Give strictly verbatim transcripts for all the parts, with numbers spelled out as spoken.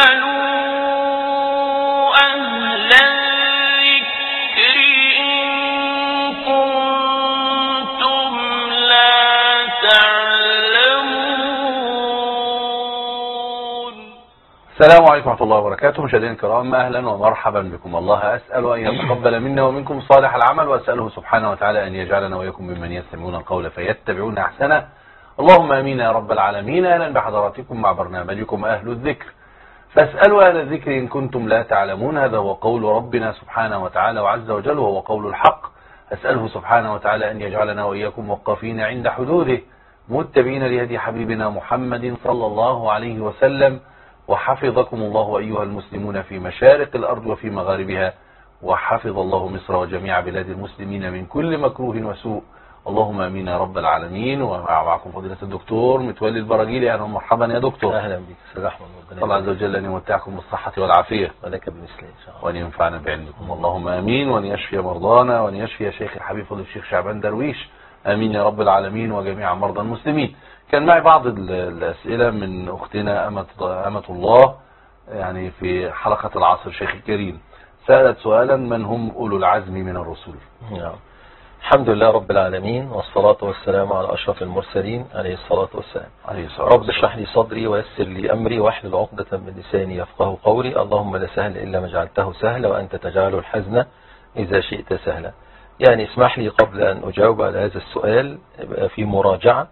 السلام عليكم ورحمة الله وبركاته. مشاهدينا الكرام، أهلا ومرحبا بكم. الله أسأل أن يتقبل منا ومنكم صالح العمل، وأسأله سبحانه وتعالى أن يجعلنا وإياكم ممن يستمعون القول فيتبعون أحسنه. اللهم آمين يا رب العالمين. أهلا بحضراتكم مع برنامجكم أهل الذكر، فاسألوا أهل الذكر إن كنتم لا تعلمون. هذا هو قول ربنا سبحانه وتعالى وعز وجل، وهو قول الحق. أسأله سبحانه وتعالى أن يجعلنا وإياكم وقافين عند حدوده، متبعين لهدي حبيبنا محمد صلى الله عليه وسلم. وحفظكم الله أيها المسلمون في مشارق الأرض وفي مغاربها، وحفظ الله مصر وجميع بلاد المسلمين من كل مكروه وسوء. اللهم امين يا رب العالمين. ومعكم فضيلة الدكتور متولي البراجيلي. اهلا ومرحبا يا دكتور. اهلا بك. استاذ الله عز وجل ان يمتعكم بالصحة والعافية، ولك بمثله ان شاء الله، وان ينفعنا بعلمكم. اللهم امين. وان يشفي مرضانا، وان يشفي شيخ الحبيب فضيلة الشيخ شعبان درويش. امين يا رب العالمين، وجميع مرضى المسلمين. كان معي بعض الاسئلة من اختنا امة امة الله، يعني في حلقة العصر شيخ الكريم، سألت سؤالا: من هم اولو العزم من الرسل؟ نعم. الحمد لله رب العالمين، والصلاة والسلام على أشرف المرسلين عليه الصلاة والسلام. عليه الصلاة رب اشرح لي صدري ويسر لي أمري واحلل عقدة من لساني يفقه قولي. اللهم لا سهل إلا ما جعلته سهلا، وأنت تجعل الحزن إذا شئت سهلا. يعني اسمح لي قبل أن أجاوب على هذا السؤال في مراجعة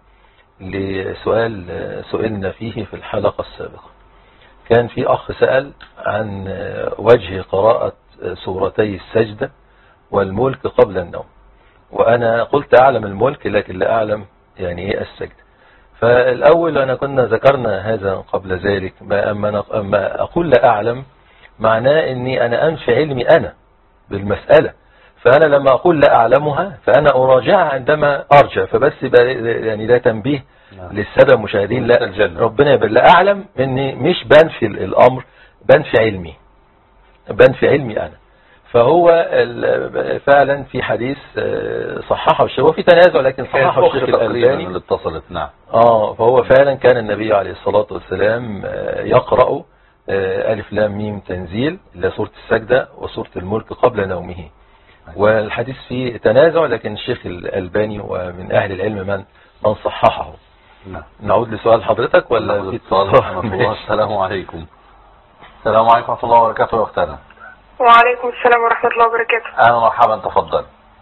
لسؤال سئلنا فيه في الحلقة السابقة. كان في أخ سأل عن وجه قراءة سورتي السجدة والملك قبل النوم، وأنا قلت أعلم الملك لكن لا أعلم يعني إيه السجد. فالأول أنا كنا ذكرنا هذا قبل ذلك. أما أقول لا أعلم معناه أني أنا أنفي علمي أنا بالمسألة، فأنا لما أقول لا أعلمها فأنا أراجعها عندما أرجع. فبس يعني لا تنبيه للسادة المشاهدين، لا ربنا يبقى لا أعلم أني مش بنفي الأمر، بنفي علمي، بنفي علمي أنا. فهو فعلا في حديث صححه الشيخ، وفي تنازع لكن صححه الشيخ الألباني اللي اتصلت. نعم. اه فهو فعلا كان النبي عليه الصلاة والسلام يقرأ ألف لام ميم تنزيل إلى سورة السجدة وسورة الملك قبل نومه. والحديث فيه تنازع لكن الشيخ الألباني ومن أهل العلم من من صححه. نعم. نعود لسؤال حضرتك ولا في اتصال؟ السلام عليكم. السلام عليكم ورحمة الله وبركاته يا أختنا. وعليكم السلام ورحمة الله وبركاته. أهلا ومرحبا، تفضل.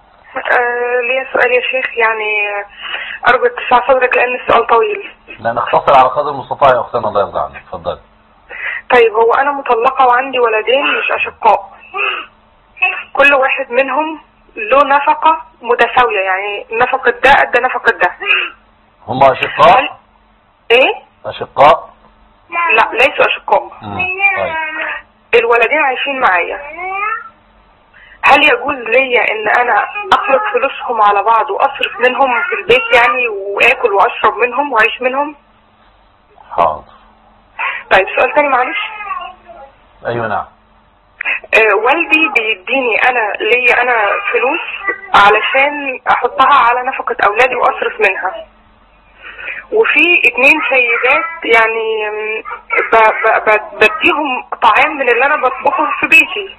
آه لي سؤال يا شيخ، يعني أرجو اتساع صدرك لأن السؤال طويل. لا، نختصر على قدر المستطاع يا أختنا، الله يرضى عنك. تفضل. طيب، هو أنا مطلقة وعندي ولدين مش أشقاء، كل واحد منهم له نفقة متساوية، يعني نفقة ده قد نفقة ده. هم أشقاء؟ إيه؟ أشقاء؟ لا، ليسوا أشقاء. طيب. الولدين عايشين معايا، هل يجوز ليا ان انا اخلط فلوسهم على بعض واصرف منهم في البيت يعني، واكل واشرب منهم واعيش منهم؟ حاضر. طيب، سؤال تاني معلش. ايوه نعم. آه والدي بيديني انا ليا انا فلوس علشان احطها على نفقة اولادي واصرف منها، وفي اتنين سيدات يعني ب ب ب بديهم طعام من اللي انا بطبخه في بيتي،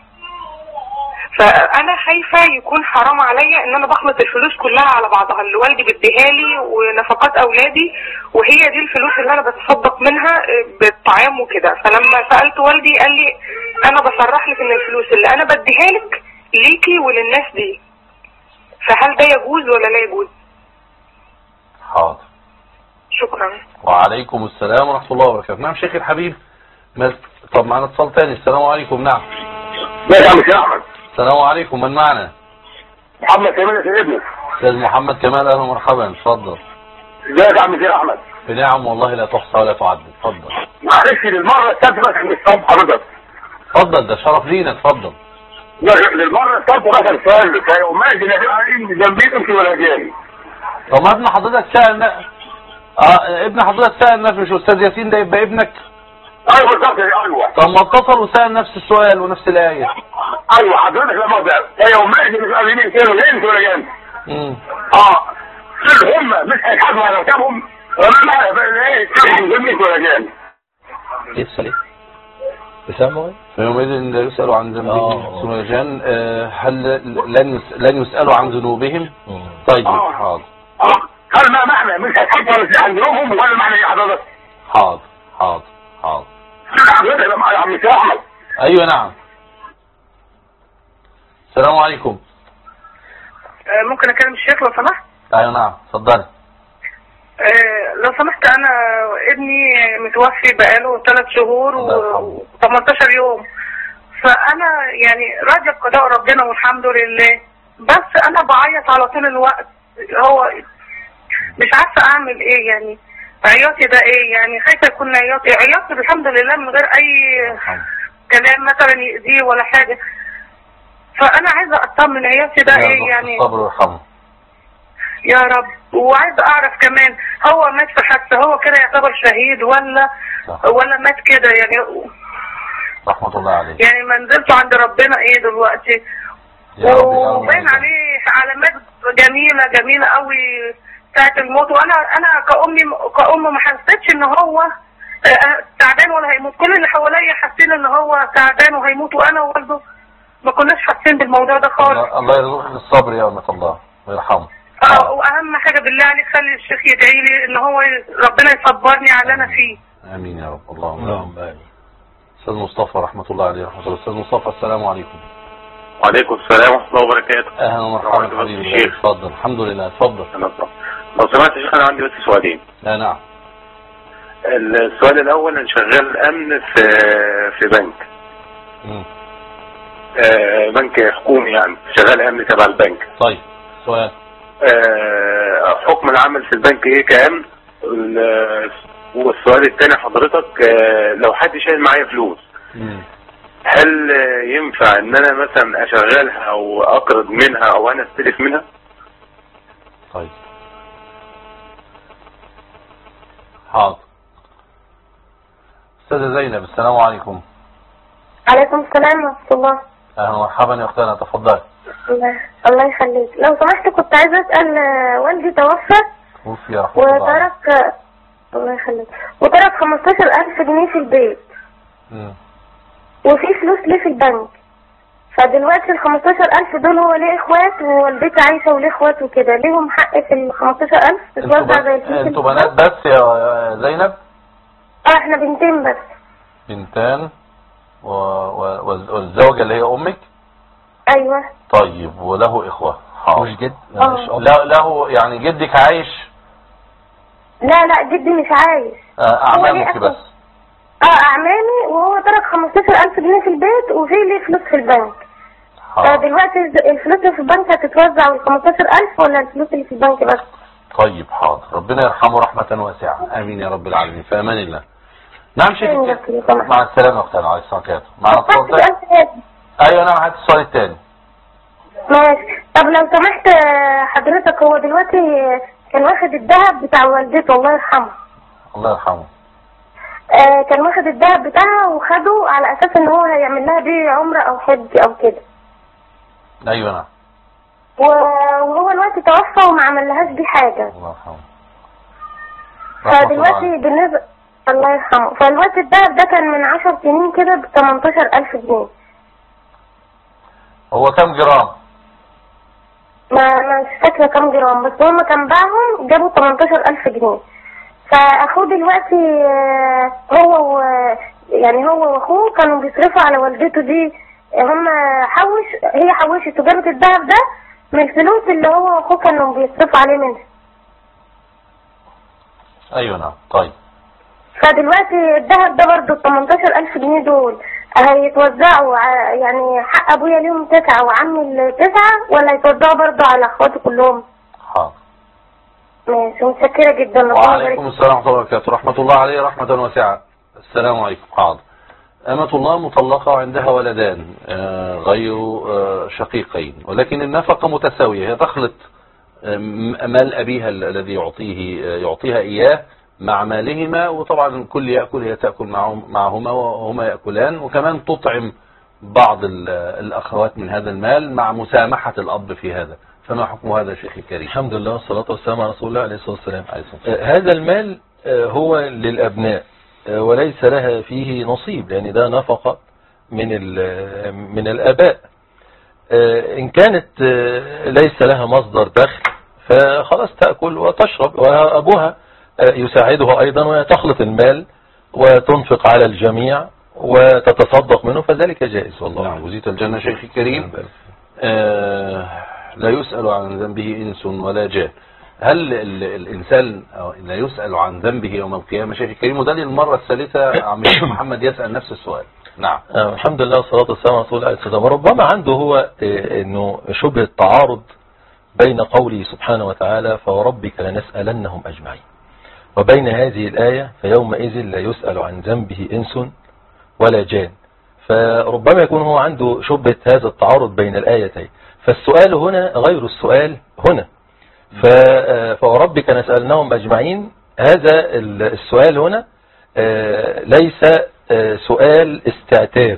فانا خايفة يكون حرام عليا ان انا بخلط الفلوس كلها على بعضها اللي والدي بديها لي ونفقات اولادي، وهي دي الفلوس اللي انا بتصدق منها بالطعام وكده. فلما سألت والدي قال لي انا بصرح لك ان الفلوس اللي انا بديها لك ليكي وللناس دي، فهل ده يجوز ولا لا يجوز؟ حاضر. شكرا. وعليكم السلام ورحمة الله وبركاته. نعم شيخ الحبيب. طب معنا اتصال تاني. السلام عليكم. نعم. ازيك يا عم شيخ احمد؟ السلام عليكم، من معنا؟ محمد كمال يا سيدنا. استاذ محمد كمال، اهلا ومرحبا، اتفضل. ازيك يا عم شيخ احمد؟ بنعم والله لا تحصى ولا تعد. اتفضل. معلش للمرة الثالثة بس عند الصوم حضرتك. اتفضل، ده شرف لينا، اتفضل. للمرة الثالثة بس السؤال بتاعي وماشي جنبي امشي ولا جاني. طب ما ابن حضرتك سأل اه ابن حضرتك سأل نفسه، مش استاذ ياسين ده يبقى ابنك؟ ايوه بالظبط. ايوه. طب ما اتصل وسأل نفس السؤال ونفس الآية. ايوه حضرتك لما ده ايوه ماشي مش قابلين كده جنس ولا جنس. امم اه هم مش هيحاسبوا على ركابهم ولا ايه جنس ولا جنس. لسه ليه؟ تسامعي فيومئذ لا يسأل عن ذنبهم آه. ثم جان آه، هل لن يس- لن يسألوا عن ذنوبهم؟ مم. طيب آه. حاضر اه هل ما معنى مش هتحط عن ذنوبهم ولا معنى ايه حضرتك؟ حاضر حاضر حاضر حضرتك يا عم احمد. ايوه نعم. السلام عليكم. ممكن اكلم الشيخ لو سمحت؟ ايوه نعم اتفضلي. آه، لو سمحت، انا ابني متوفي بقاله ثلاث شهور الله يرحمه. و18 يوم، فانا يعني راضيه بقضاء ربنا والحمد لله، بس انا بعيط على طول الوقت. هو مش عارفه اعمل ايه، يعني عياطي ده ايه؟ يعني خايفه يكون عياطي عياطي الحمد لله من غير اي يرحمه. كلام مثلا يأذيه ولا حاجه، فانا عايزه اطمن عياطي ده ايه يعني. الصبر ويرحمه. يا رب. وعايزه اعرف كمان، هو مات في حادثه، هو كده يعتبر شهيد ولا صح. ولا مات كده يعني؟ رحمة الله عليه. يعني منزلته عند ربنا ايه دلوقتي؟ يا رب وباين عليه علامات جميله جميله قوي ساعه الموت، وانا انا كأمي كأم ما حسيتش ان هو آه، تعبان ولا هيموت. كل اللي حواليا حاسين ان هو تعبان وهيموت، وانا ووالده ما كناش حاسين بالموضوع ده خالص. الله الله يرزقك الصبر يا أمة الله ويرحمه. اه، واهم حاجه بالله عليك خلي الشيخ يدعي لي ان هو ربنا يصبرني على اللي انا فيه. امين يا رب. اللهم اللهم امين. آمين. استاذ مصطفى رحمة الله عليه رحمة الله. استاذ مصطفى السلام عليكم. وعليكم السلام ورحمه الله وبركاته. اهلا ومرحبا حبيبي. الشيخ. اتفضل. الحمد لله اتفضل. أنا صح. لو سمحت يا شيخ انا عندي بس سؤالين. لا نعم. السؤال الاول انا شغال امن في في بنك. مم. آه، بنك حكومي يعني شغال امن تبع البنك. طيب سؤال. آه، حكم العمل في البنك ايه كامن؟ ال- والسؤال الثاني حضرتك آه، لو حد شايل معايا فلوس مم. هل آه، ينفع ان انا مثلا اشغلها او اقرض منها او انا استلف منها؟ طيب حاضر. استاذة زينب السلام عليكم. عليكم السلام ورحمة الله. اهلا ومرحبا يا اختنا تفضلي. الله, الله يخليك. لو سمحت كنت عايزة اسأل، آه، والدي توفى توفي رحمة الله عليه. وترك آه، الله يخليك وترك خمستاشر ألف جنيه في البيت، مم. وفي فلوس ليه في البنك. فدلوقتي ال خمستاشر ألف دول هو ليه اخوات ووالدتي عايشة وليه اخوات وكده، ليهم حق في ال خمستاشر ألف انتوا تتوزع زي بن- الفلوس انتوا اللي بنات بس يا زينب؟ اه احنا بنتين بس. بنتان و... و... والزوجة اللي هي امك؟ ايوه. طيب وله اخوة. حاضر. مش جد آه. مش أب. لا له يعني جدك عايش؟ لا لا جدي مش عايش. آه، هو ليه اعمامك أخوة. بس؟ اه اعمامي، وهو ترك خمستاشر ألف جنيه في البيت وفي ليه فلوس في البنك. حاضر. فدلوقتي الفلوس اللي في البنك هتتوزع ال خمستاشر ألف ولا الفلوس اللي في البنك بس؟ طيب حاضر. ربنا يرحمه رحمة واسعة. امين يا رب العالمين. في امان الله. نعم شيخ. مع السلامة يا اختنا عليه الصلاة والسلام. معنا اتفضل. ايوه نعم. هات السؤال الثاني. ماشي. طب لو سمحت آه، حضرتك، هو دلوقتي آه، كان واخد الذهب بتاع والدته الله يرحمها. الله يرحمه. آه، كان واخد الذهب بتاعها وخده على اساس ان هو هيعمل لها بيه عمره او حج او كده. ايوه نعم. و- وهو دلوقتي توفى وما عملهاش بيه حاجه. الله يرحمه. رحمة الله فدلوقتي عليه. بالنسبه الله يرحمه، فدلوقتي الذهب ده كان من عشر سنين كده ب تمنتاشر ألف جنيه. هو كم جرام؟ ما مش فاكره كام جرام، بس هما كان باعهم جابوا تمنتاشر ألف جنيه. فاخوه دلوقتي آه، هو و يعني هو واخوه كانوا بيصرفوا على والدته دي. هم حوش هي حوشت وجابت الذهب ده من الفلوس اللي هو واخوه كانوا بيصرفوا عليه منها. ايوه نعم. طيب فدلوقتي الذهب ده برضه ال تمنتاشر ألف جنيه دول هيتوزعوا ع- يعني حق ابويا ليهم تسعة وعمي التسعة، ولا هيتوزعوا برضه على اخواته كلهم؟ حاضر. ماشي، متشكرة جدا. ربنا وعليكم يبارك. السلام ورحمة الله وبركاته. رحمة الله عليه رحمة واسعة. السلام عليكم. حاضر. أمة الله مطلقة عندها ولدان آه، غير آه، شقيقين، ولكن النفقة متساوية. هي تخلط آه، مال أبيها ال- الذي يعطيه آه، يعطيها إياه مع مالهما، وطبعا الكل يأكل، هي تأكل معهم معهما وهما يأكلان، وكمان تطعم بعض ال- الأخوات من هذا المال مع مسامحة الأب في هذا. فما حكم هذا شيخ الكريم؟ الحمد لله والصلاة والسلام على رسول الله عليه الصلاة والسلام. عليه الصلاة والسلام. آه، هذا المال آه، هو للأبناء وليس لها فيه نصيب، لأن ده نفقة من من الآباء. إن كانت ليس لها مصدر دخل فخلاص تأكل وتشرب، وأبوها يساعدها أيضا، وتخلط المال وتنفق على الجميع وتتصدق منه، فذلك جائز والله. نعم. وزيت الجنة شيخي الكريم. آه لا يسأل عن ذنبه إنس ولا جان. هل الإنسان لا يسأل عن ذنبه يوم القيامة شيخي الكريم؟ وده للمرة الثالثة عم محمد يسأل نفس السؤال. نعم. آه الحمد لله والصلاة والسلام على رسول الله. ربما عنده هو إنه شبه التعارض بين قوله سبحانه وتعالى فوربك لنسألنهم أجمعين، وبين هذه الآية فيومئذ لا يسأل عن ذنبه إنس ولا جان. فربما يكون هو عنده شبهة هذا التعارض بين الآيتين، فالسؤال هنا غير السؤال هنا. فوربك نسألنهم أجمعين، هذا السؤال هنا ليس سؤال استعتاب،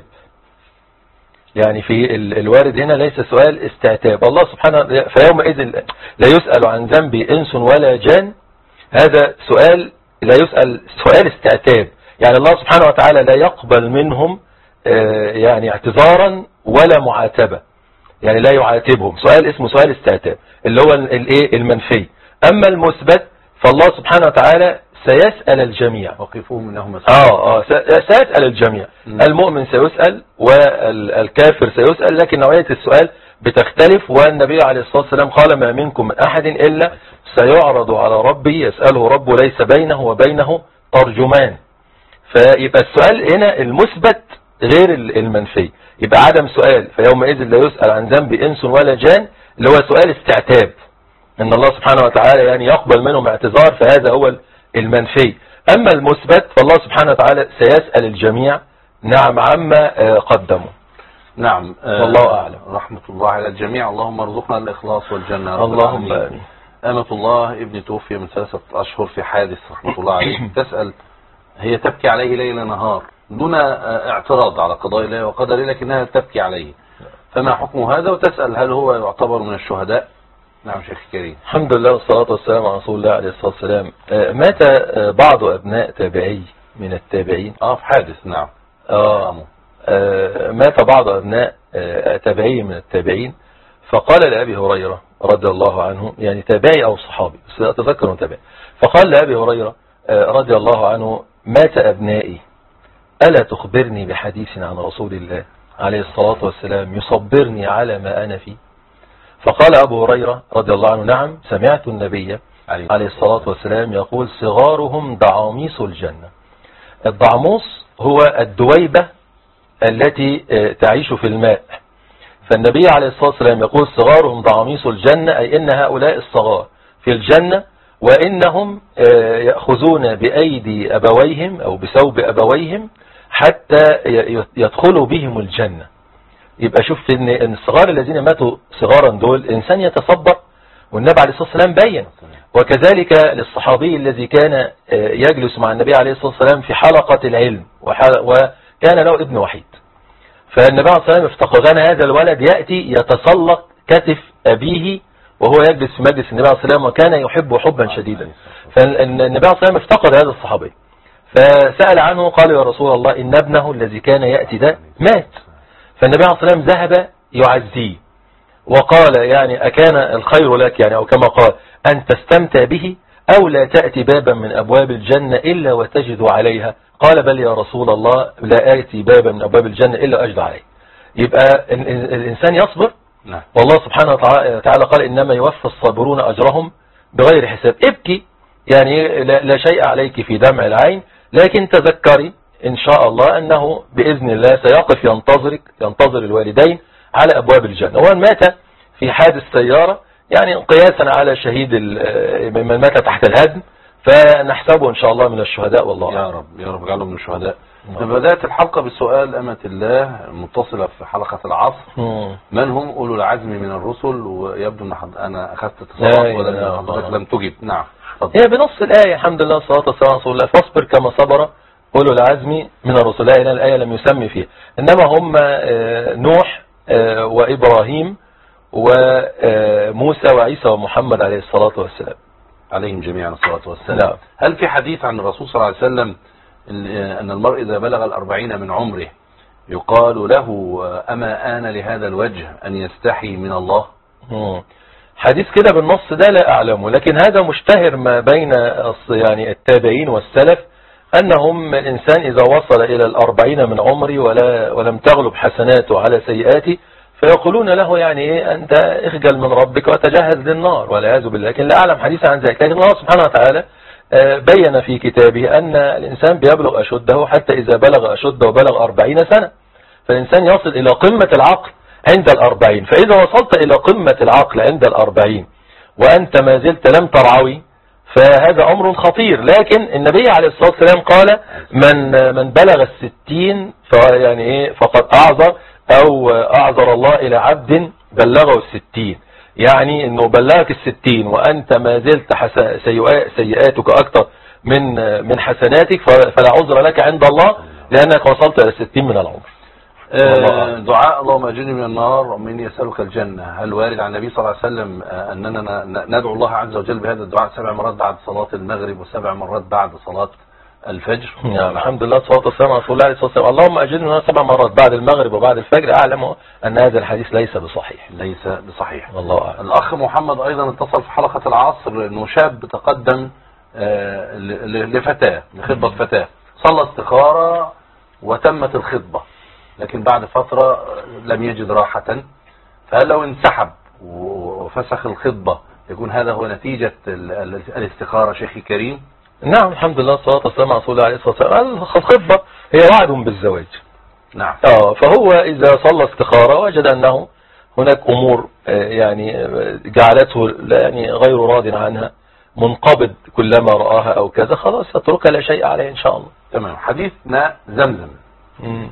يعني في الوارد هنا ليس سؤال استعتاب. الله سبحانه فيومئذ لا يسأل عن ذنب إنس ولا جان، هذا سؤال لا يسأل سؤال استعتاب، يعني الله سبحانه وتعالى لا يقبل منهم يعني اعتذارا ولا معاتبة، يعني لا يعاتبهم. سؤال اسمه سؤال استعتاب اللي هو الايه المنفي. أما المثبت فالله سبحانه وتعالى سيسأل الجميع. وقفوهم انهم اه اه سيسأل الجميع. م. المؤمن سيسأل والكافر سيسأل، لكن نوعية السؤال بتختلف. والنبي عليه الصلاة والسلام قال ما منكم من أحد إلا سيعرض على ربه يسأله ربه ليس بينه وبينه ترجمان. فيبقى السؤال هنا المثبت غير المنفي، يبقى عدم سؤال فيومئذ لا يسأل عن ذنب إنس ولا جان اللي هو سؤال استعتاب، ان الله سبحانه وتعالى يعني يقبل منهم اعتذار، فهذا هو المنفي. اما المثبت فالله سبحانه وتعالى سيسأل الجميع نعم عما قدموا. نعم. والله اعلم. رحمة الله على الجميع. اللهم ارزقنا الاخلاص والجنة. اللهم امين. أمة الله ابني توفي من ثلاثة اشهر في حادث رحمة الله عليه. تسأل هي تبكي عليه ليل نهار دون اعتراض على قضاء الله وقدره، لكنها تبكي عليه، فما حكم هذا؟ وتسأل هل هو يعتبر من الشهداء؟ نعم شيخ كريم. الحمد لله والصلاة والسلام على رسول الله عليه الصلاة والسلام. مات بعض أبناء تابعي من التابعين اه في حادث. نعم. آه مات بعض أبناء تابعي من التابعين، فقال لأبي هريرة رضي الله عنه، يعني تابعي أو صحابي بس أتذكر تابعي، فقال لأبي هريرة رضي الله عنه مات أبنائي ألا تخبرني بحديث عن رسول الله عليه الصلاة والسلام يصبرني على ما أنا فيه؟ فقال أبو هريرة رضي الله عنه نعم سمعت النبي عليه الصلاة والسلام يقول صغارهم دعاميس الجنة. الدعموس هو الدويبة التي تعيش في الماء، فالنبي عليه الصلاة والسلام يقول صغارهم دعاميس الجنة، أي إن هؤلاء الصغار في الجنة وإنهم يأخذون بأيدي أبويهم أو بثوب أبويهم حتى يدخلوا بهم الجنة. يبقى شفت ان الصغار الذين ماتوا صغارا دول انسان يتصبر، والنبي عليه الصلاة والسلام بين. وكذلك للصحابي الذي كان يجلس مع النبي عليه الصلاة والسلام في حلقة العلم وكان له ابن وحيد، فالنبي عليه الصلاة والسلام افتقدان هذا الولد يأتي يتسلق كتف أبيه وهو يجلس في مجلس النبي عليه الصلاة والسلام، وكان يحبه حبا شديدا. فالنبي عليه الصلاة والسلام افتقد هذا الصحابي، فسأل عنه قال يا رسول الله إن ابنه الذي كان يأتي ده مات. فالنبي عليه الصلاة والسلام ذهب يعزيه وقال يعني أكان الخير لك، يعني أو كما قال أن تستمتع به أو لا تأتي بابا من أبواب الجنة إلا وتجد عليها؟ قال بل يا رسول الله لا آتي بابا من أبواب الجنة إلا أجد عليه. يبقى الإنسان يصبر. والله سبحانه وتعالى قال إنما يوفى الصابرون أجرهم بغير حساب. ابكي يعني لا شيء عليك في دمع العين، لكن تذكري إن شاء الله أنه بإذن الله سيقف ينتظرك ينتظر الوالدين على أبواب الجنة. ومن مات في حادث سيارة يعني قياسا على شهيد من مات تحت الهدم فنحسبه إن شاء الله من الشهداء. والله يا رب يا رب اجعله من الشهداء. بدأت الحلقة بسؤال أمة الله متصلة في حلقة العصر مم. من هم أولو العزم من الرسل؟ ويبدو أن أنا أخذت اتصالات ولا حضرتك لم تجب. نعم هي بنص الآية الحمد لله الصلاة والسلام على رسول الله فاصبر كما صبر أولو العزم من الرسل. لا الآية لم يسمي فيها، إنما هم نوح وإبراهيم وموسى وعيسى ومحمد عليه الصلاة والسلام عليهم جميعا الصلاة والسلام. نعم. هل في حديث عن الرسول صلى الله عليه وسلم أن المرء إذا بلغ الأربعين من عمره يقال له أما آن لهذا الوجه أن يستحي من الله؟ حديث كده بالنص ده لا أعلمه، لكن هذا مشتهر ما بين يعني التابعين والسلف أنهم الإنسان إذا وصل إلى الأربعين من عمره ولا ولم تغلب حسناته على سيئاته فيقولون له يعني إيه أنت اخجل من ربك وتجهز للنار والعياذ بالله. لكن لا أعلم حديثا عن ذلك، لكن الله سبحانه وتعالى بين في كتابه أن الإنسان بيبلغ أشده حتى إذا بلغ أشده وبلغ أربعين سنة، فالإنسان يصل إلى قمة العقل عند الأربعين. فإذا وصلت إلى قمة العقل عند الأربعين وأنت ما زلت لم ترعوي فهذا أمر خطير. لكن النبي عليه الصلاة والسلام قال من من بلغ الستين فيعني إيه فقد أعذر أو أعذر الله إلى عبد بلغه الستين، يعني أنه بلغك الستين وأنت ما زلت سيئاتك أكثر من من حسناتك فلا عذر لك عند الله لأنك وصلت إلى الستين من العمر. آه دعاء اللهم أجرني من النار ومن يسألك الجنة، هل وارد عن النبي صلى الله عليه وسلم أننا ندعو الله عز وجل بهذا الدعاء سبع مرات بعد صلاة المغرب وسبع مرات بعد صلاة الفجر؟ نعم الحمد لله والصلاة والسلام على رسول الله عليه الصلاة والسلام. اللهم أجرني من النار سبع مرات بعد المغرب وبعد الفجر. أعلم أن هذا الحديث ليس بصحيح. ليس بصحيح والله أعلم. الأخ محمد أيضا اتصل في حلقة العصر أنه شاب تقدم آه لفتاة لخطبة فتاة، صلى استخارة وتمت الخطبة، لكن بعد فترة لم يجد راحة، فهل لو انسحب وفسخ الخطبة يكون هذا هو نتيجة الاستخارة شيخي كريم؟ نعم الحمد لله والصلاة والسلام على رسول الله عليه الصلاة والسلام. الخطبة هي وعد بالزواج. نعم. اه فهو إذا صلى استخارة وجد أنه هناك أمور يعني جعلته يعني غير راض عنها منقبض كلما رآها أو كذا خلاص يتركها لا شيء عليه إن شاء الله. تمام. حديثنا زمزم. مم.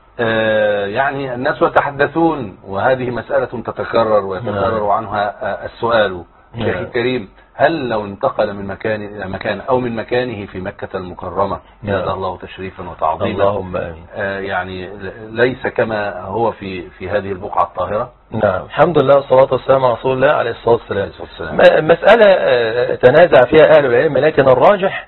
آه يعني الناس يتحدثون وهذه مسألة تتكرر ويتكرر عنها آه السؤال شيخ الكريم، هل لو انتقل من مكان إلى مكان أو من مكانه في مكة المكرمة زاد الله تشريفا وتعظيما اللهم آمين آه يعني ليس كما هو في في هذه البقعة الطاهرة؟ نعم الحمد لله والصلاة والسلام على رسول الله عليه الصلاة والسلام. مسألة تنازع فيها أهل العلم، لكن الراجح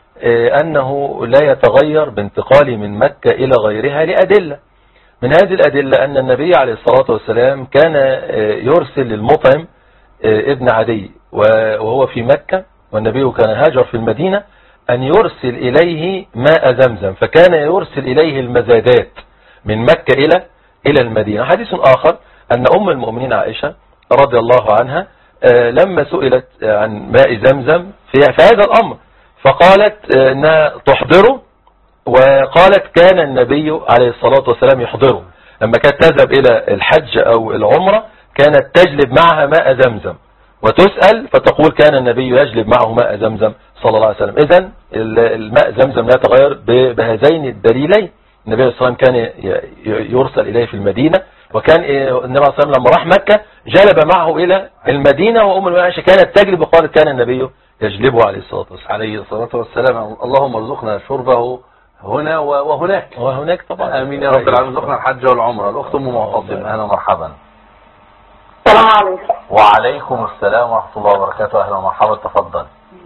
أنه لا يتغير بانتقاله من مكة إلى غيرها لأدلة. من هذه الأدلة أن النبي عليه الصلاة والسلام كان يرسل للمطعم ابن عدي وهو في مكة والنبي كان هاجر في المدينة أن يرسل إليه ماء زمزم، فكان يرسل إليه المزادات من مكة إلى إلى المدينة. حديث آخر أن أم المؤمنين عائشة رضي الله عنها لما سئلت عن ماء زمزم في هذا الأمر فقالت أنها تحضره، وقالت كان النبي عليه الصلاة والسلام يحضره لما كانت تذهب إلى الحج أو العمرة كانت تجلب معها ماء زمزم، وتسأل فتقول كان النبي يجلب معه ماء زمزم صلى الله عليه وسلم. إذن الماء زمزم لا يتغير بهذين الدليلين. النبي صلى الله عليه وسلم كان يرسل إليه في المدينة، وكان النبي صلى الله عليه وسلم لما راح مكة جلب معه إلى المدينة، وأم المؤمنين عائشة كانت تجلب وقالت كان النبي يجلبه عليه الصلاة والسلام. عليه الصلاة والسلام. اللهم ارزقنا شربه هنا وهناك وهناك طبعا. آمين يا رب العالمين. ارزقنا الحج والعمرة. الأخت أم معتصم أهلا ومرحبا. السلام عليكم. وعليكم السلام ورحمة الله وبركاته. أهلا ومرحبا. تفضل.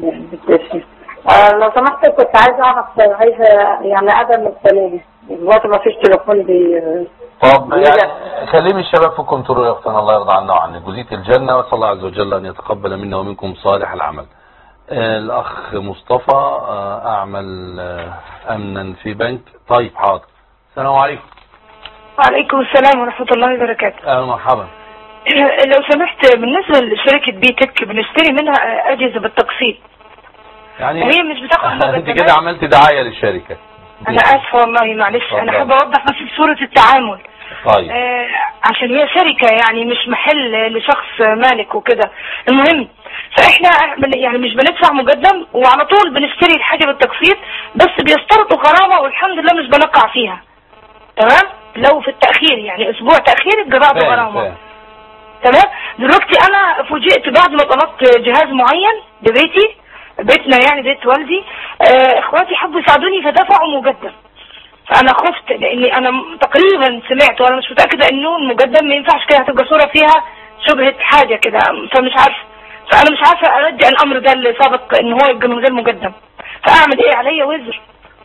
آه لو سمحت كنت عايزة أعرف عايزة يعني عدم السنة دي دلوقتي ما فيش تليفون بي. طب يعني كلمي الشباب في الكنترول يا أختنا الله يرضى عنا وعنك. جزية الجنة وصلى الله عز وجل أن يتقبل منا ومنكم صالح العمل. آه الأخ مصطفى آه أعمل آه أمنا في بنك. طيب حاضر. السلام عليكم. وعليكم السلام ورحمة الله وبركاته. أهلا مرحبا. لو سمحت بالنسبة لشركة بيتك بنشتري منها أجهزة بالتقسيط، يعني هي مش بتاخد انت كده عملت دعاية للشركة. انا اسفة والله معلش، انا حابة اوضح بس بصورة التعامل. طيب. آه عشان هي شركة يعني مش محل لشخص مالك وكده. المهم فاحنا يعني مش بندفع مقدم وعلى طول بنشتري الحاجة بالتقسيط، بس بيشترطوا غرامة والحمد لله مش بنقع فيها. تمام؟ لو في التأخير يعني اسبوع تأخير الجراءة غرامة. تمام؟ دلوقتي انا فوجئت بعد ما طلبت جهاز معين لبيتي، بيتنا يعني بيت والدي، اه اخواتي حبوا يساعدوني فدفعوا مقدم. فانا خفت لاني انا تقريبا سمعت وانا مش متأكدة انه المقدم ما ينفعش كده، هتبقى صورة فيها شبهة حاجة كده، فمش عارفة فانا مش عارفة ارجع الامر ده اللي سابق ان هو يبقى من غير مقدم، فاعمل ايه؟ عليا وزر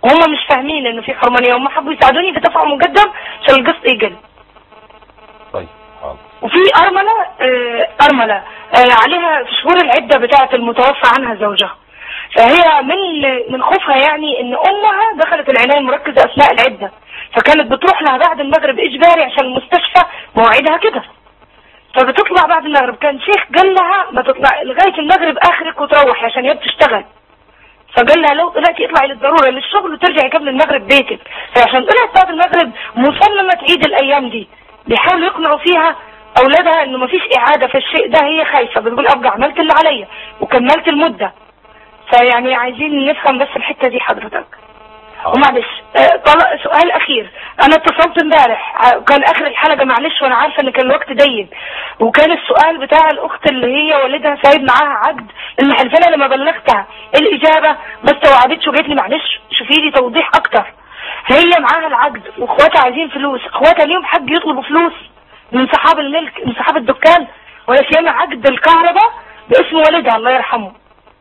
وهم مش فاهمين انه في حرمانية، هم حبوا يساعدوني في دفع مقدم عشان القسط يقل. طيب حاضر. وفي أرملة آه أرملة آه عليها في شهور العدة بتاعة المتوفى عنها زوجها، فهي من من خوفها يعني ان امها دخلت العناية المركزة اثناء العدة، فكانت بتروح لها بعد المغرب اجباري عشان المستشفى مواعيدها كده، فبتطلع بعد المغرب. كان شيخ قال لها ما تطلع لغاية المغرب اخرك وتروحي عشان هي بتشتغل، فقال لها لو طلعتي اطلعي للضرورة للشغل وترجعي قبل المغرب بيتك. فعشان طلعت بعد المغرب مصممة تعيد الايام دي، بيحاولوا يقنعوا فيها اولادها انه ما فيش اعادة في الشيء ده، هي خايفة بتقول ابقى عملت اللي عليا وكملت المدة. فيعني عايزين نفهم بس الحتة دي حضرتك. ومعلش طلع سؤال اخير، انا اتصلت امبارح كان اخر الحلقة معلش وانا عارفة ان كان الوقت ضيق، وكان السؤال بتاع الاخت اللي هي والدها سايب معاها عقد المحلفانة لما بلغتها الاجابة بس توعدتش وجيت لي معلش شوفي لي توضيح اكتر. هي معاها العقد واخواتها عايزين فلوس، اخواتها ليهم حق يطلبوا فلوس من صحاب الملك من صحاب الدكان، ولا سيما عقد الكهرباء باسم والدها الله يرحمه،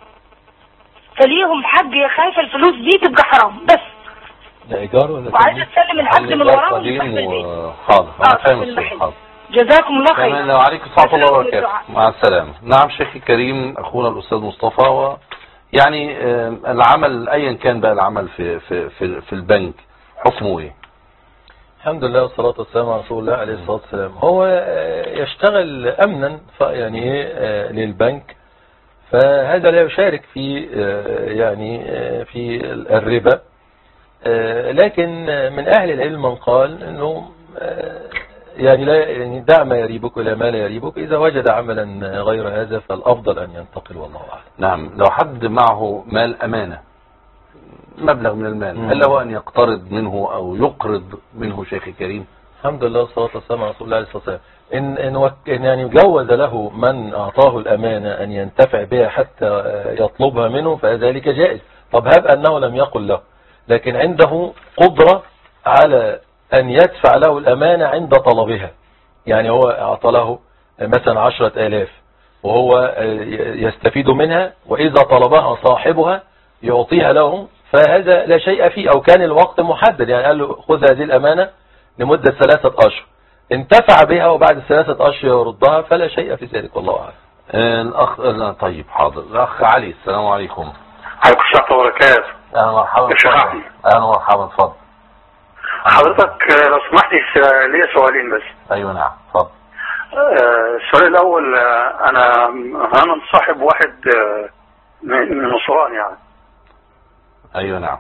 فليهم حق. يا خايفة الفلوس دي تبقى حرام بس. ده ايجار ولا وعايزة تسلم العقد من وراهم وتفتح البيت. حاضر انا فاهم السؤال. حاضر جزاكم الله خير. تمام. لو عليكم السلام الله وبركاته. مع السلامة. نعم شيخي الكريم اخونا الاستاذ مصطفى، و يعني العمل ايا كان بقى العمل في في في, في البنك حكمه ايه؟ الحمد لله والصلاة والسلام على رسول الله عليه الصلاة والسلام. هو يشتغل امنا يعني للبنك، فهذا لا يشارك في يعني في الربا، لكن من أهل العلم من قال أنه يعني لا يعني دع ما يريبك ولا ما لا يريبك، إذا وجد عملا غير هذا فالأفضل أن ينتقل والله أعلم. نعم. لو حد معه مال أمانة مبلغ من المال، هل له أن يقترض منه أو يقرض منه شيخي الكريم؟ الحمد لله والصلاة والسلام على رسول الله عليه الصلاة والسلام. إن, إن, وك إن يعني جوز له من أعطاه الأمانة أن ينتفع بها حتى يطلبها منه فذلك جائز. طب هب أنه لم يقل له، لكن عنده قدرة على أن يدفع له الأمانة عند طلبها، يعني هو أعطى له مثلا عشرة آلاف وهو يستفيد منها، وإذا طلبها صاحبها يعطيها له، فهذا لا شيء فيه. أو كان الوقت محدد، يعني قال له خذ هذه الأمانة لمدة ثلاثة أشهر، انتفع بها وبعد ثلاثة أشهر يردها فلا شيء في ذلك والله أعلم. الأخ لا طيب حاضر. الأخ علي السلام عليكم. عليكم السلام وبركاته. أهلا مرحبا. أهلا مرحبا اتفضل. حضرتك لو سمحت ليا سؤالين بس. أيوة نعم اتفضل. السؤال الأول، أنا أنا مصاحب واحد من نصران يعني. أيوة نعم.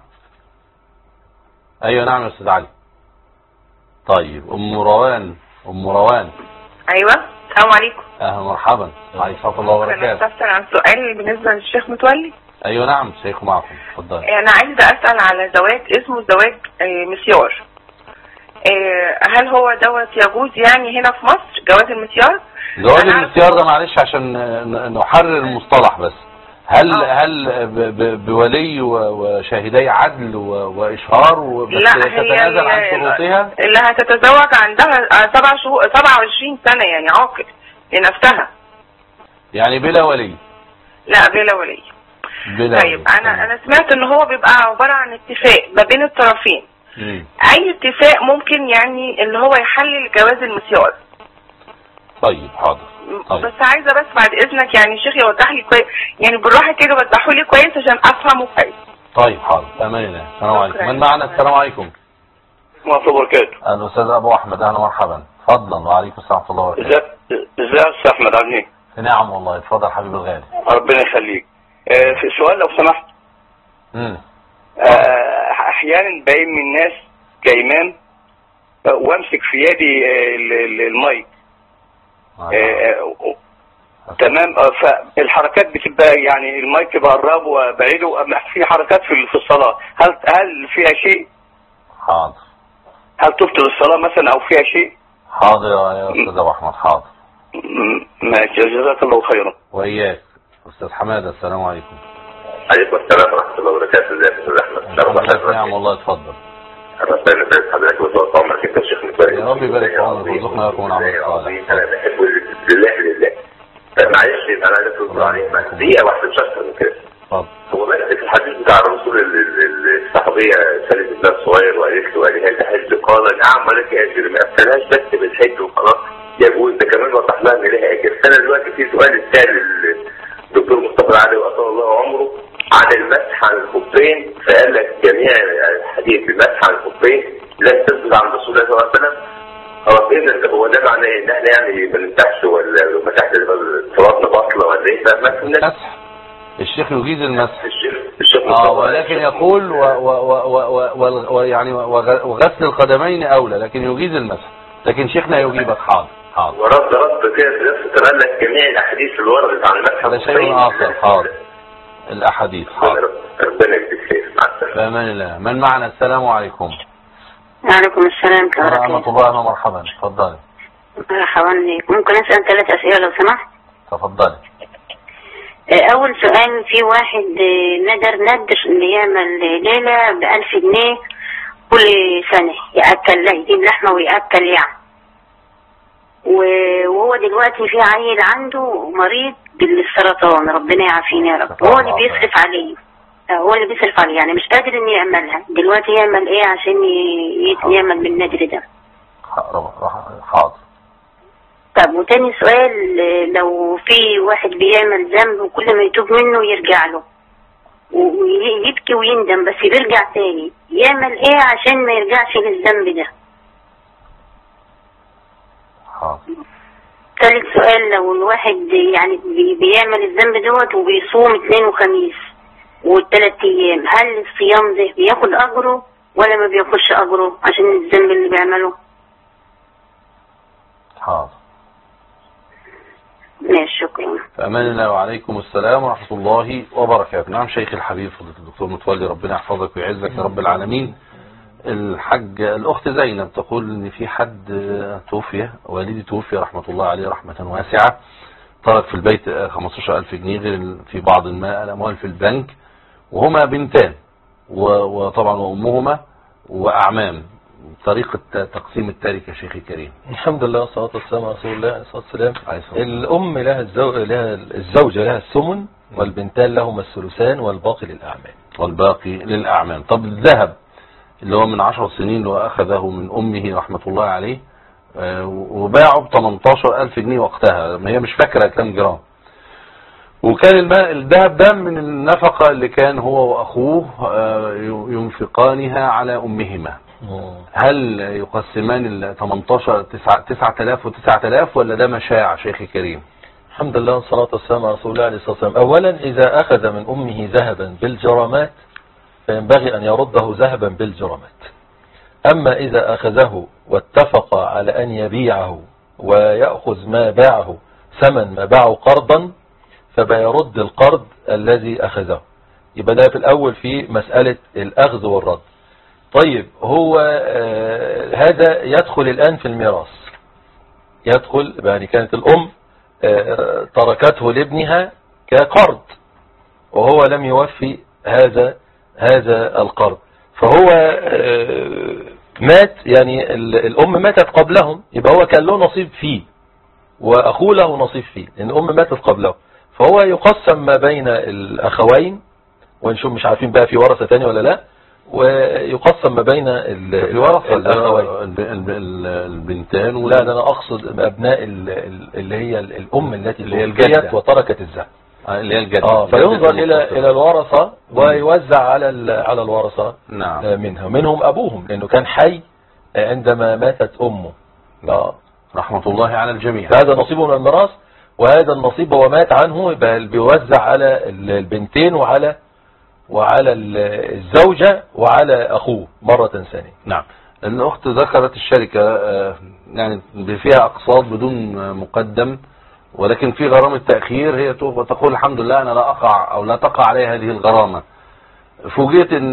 أيوة نعم يا أستاذ علي. طيب أم روان. أم روان. أيوة السلام عليكم. أهلا مرحبا. عليكم السلام الله وبركاته. أنا أستفسر عن سؤال بالنسبة للشيخ متولي. أيوة نعم شيخ معكم اتفضل. أنا عايزة أسأل على زواج اسمه زواج مسيار، هل هو دوت يجوز يعني هنا في مصر جواز المسيار؟ زواج المسيار ده معلش عشان نحرر المصطلح بس، هل أوه. هل بولي وشاهدي عدل وإشهار وبس تتنازل عن شروطها؟ اللي هتتزوج عندها سبع شهور سبعة وعشرين سنة يعني عاقل لنفسها، يعني بلا ولي؟ لا بلا ولي. بلا طيب ولي. انا انا سمعت ان هو بيبقى عبارة عن اتفاق ما بين الطرفين. مم. اي اتفاق ممكن يعني اللي هو يحلل جواز المسيار. طيب حاضر. طيب. بس عايزة بس بعد اذنك يعني الشيخ يوضح لي كويس، يعني بالراحة كده وضحوا لي كويس عشان افهمه كويس. طيب حاضر. تمام. السلام عليكم. من معنا؟ السلام عليكم. ورحمة الله وبركاته. الاستاذ ابو احمد اهلا مرحبا. اتفضل. وعليكم السلام ورحمة الله وبركاته. ازيك ازيك يا استاذ احمد عامل ايه؟ نعم والله اتفضل حبيبي الغالي. ربنا يخليك. آه في سؤال لو سمحت. امم آه احيانا باين من الناس كإمام وامسك في يدي المايك آه آه تمام، فالحركات بتبقى يعني المايك بقربه وبعيده، في حركات في الصلاة، هل هل فيها شيء؟ حاضر. هل تبطل الصلاة مثلا او فيها شيء؟ حاضر يا استاذ ابو احمد. حاضر ماشي جزاك الله خيرا. واياك. استاذ حماده السلام عليكم. عليكم السلام ورحمة الله وبركاته. ازيك يا استاذ احمد؟ نعم والله اتفضل. ربنا يبارك حضرتك ويطول عمرك انت والشيخ متولي. يا رب يبارك في عمرك ويرزقنا وياكم من عمل صالح. انا بحبه لله لله. معلش انا عايز اقول عليك دقيقة واحدة مش اكتر من كده. اتفضل. هو بس الحديث بتاع الرسول الصحابي وهي سالت ابنها الصغير وقالت له قال لي هل تحج؟ قال نعم ولك اجر. ما قالهاش بس بالحج وخلاص يجوز، ده كمان وضح لها ان لها اجر. فانا دلوقتي في سؤال اتسال الدكتور مصطفى العدوي واطال الله عمره عن المسح على الخفين، فقال لك جميع الحديث المسح على الخفين لا تثبت عن رسول الله صلى الله عليه وسلم. خلاص اذا هو ده معناه ان احنا يعني ما نمسحش ولا لو مسحت صلاتنا باطله ولا ايه؟ فما المسح الشيخ يجيز المسح الشيخ الشيخ اه ولكن يقول و و و و و يعني وغسل القدمين اولى، لكن يجيز المسح. لكن شيخنا يجيبك. حاضر حاضر. ورد رد كده في نفس كمان لك جميع الاحاديث اللي وردت عن المسح هذا شيء اخر. حاضر الاحاديث. حاضر. ربنا يجزيك خير. مع السلامه. بامان الله. من معنا؟ السلام عليكم. وعليكم السلام ورحمة الله ومرحبا. تفضلي. مرحبا بك. ممكن اسال ثلاث اسئله لو سمحت؟ تفضلي. اول سؤال، في واحد ندر ندر ان يعمل ليله بألف جنيه كل سنه ياكل له، يجيب لحمه وياكل يعني، وهو دلوقتي في عيل عنده مريض بالسرطان، ربنا يعافينا يا رب، هو اللي بيصرف عليه هو اللي بيصرف عليه يعني مش قادر ان يعملها دلوقتي، يعمل ايه عشان يعمل بالنذر ده؟ حاضر. طب وتاني سؤال، لو في واحد بيعمل ذنب وكل ما يتوب منه يرجع له ويبكي ويندم بس بيرجع تاني، يعمل ايه عشان ما يرجعش للذنب ده؟ حاضر. ثالث سؤال، لو الواحد يعني بيعمل الذنب دوت وبيصوم اثنين وخميس والثلاث ايام، هل الصيام ده بياخد اجره ولا ما بياخدش اجره عشان الذنب اللي بيعمله؟ حاضر. ماشي، شكرا. فأمان الله. وعليكم السلام ورحمة الله وبركاته. نعم شيخ الحبيب فضيلة الدكتور متولي، ربنا يحفظك ويعزك يا رب العالمين. الحج الأخت زينب تقول إن في حد توفي، والدي توفي رحمة الله عليه رحمة واسعة، ترك في البيت خمستاشر ألف جنيه غير في بعض الماء الأموال في البنك، وهما بنتان وطبعا وأمهما وأعمام. طريقة تقسيم التركة شيخي الكريم. الحمد لله والصلاة والسلام على رسول الله صلى الله عليه وسلم. الأم لها الزوج لها الزوجة لها الثمن، والبنتان لهما الثلثان، والباقي للأعمام. والباقي للأعمام. طب الذهب اللي هو من عشر سنين اللي هو أخذه من أمه رحمة الله عليه وباعه ب تمنتاشر ألف جنيه وقتها، ما هي مش فاكرة كام جرام، وكان الماء الذهب ده من النفقة اللي كان هو وأخوه ينفقانها على أمهما. هل يقسمان ال تمنتاشر تسعة آلاف وتسعة آلاف ولا ده مشاع شيخي الكريم؟ الحمد لله والصلاة والسلام على رسول الله عليه الصلاة والسلام. أولا إذا أخذ من أمه ذهبا بالجرامات فينبغي أن يرده ذهبا بالجرامات. أما إذا أخذه واتفق على أن يبيعه ويأخذ ما باعه ثمن ما باعه قرضا فبيرد القرض الذي أخذه. يبقى ده في الأول في مسألة الأخذ والرد. طيب هو آه هذا يدخل الآن في الميراث، يدخل يعني كانت الأم آه تركته لابنها كقرض وهو لم يوفي هذا هذا القرض، فهو آه مات، يعني الأم ماتت قبلهم، يبقى هو كان له نصيب فيه وأخوه له نصيب فيه لأن الأم ماتت قبله، فهو يقسم ما بين الأخوين، ونشوف مش عارفين بقى في ورثة تاني ولا لا، ويقسم ما بين الورثة الأخوين البنتان. لا ده أنا أقصد أبناء اللي هي الأم التي اللي هي الجدة وتركت الزهر اللي هي الجدة. آه فينظر إلى إلى الورثة ويوزع على على الورثة. نعم. منها منهم أبوهم لأنه كان حي عندما ماتت أمه. آه رحمة الله على الجميع. هذا نصيبه من الميراث، وهذا النصيب هو مات عنه يبقى بيوزع على البنتين وعلى وعلى الزوجة وعلى أخوه مرة ثانية. نعم. الأخت ذكرت الشركة يعني فيها أقساط بدون مقدم، ولكن في غرامة تأخير، هي تقول الحمد لله أنا لا أقع أو لا تقع عليها هذه الغرامة. فوجئت أن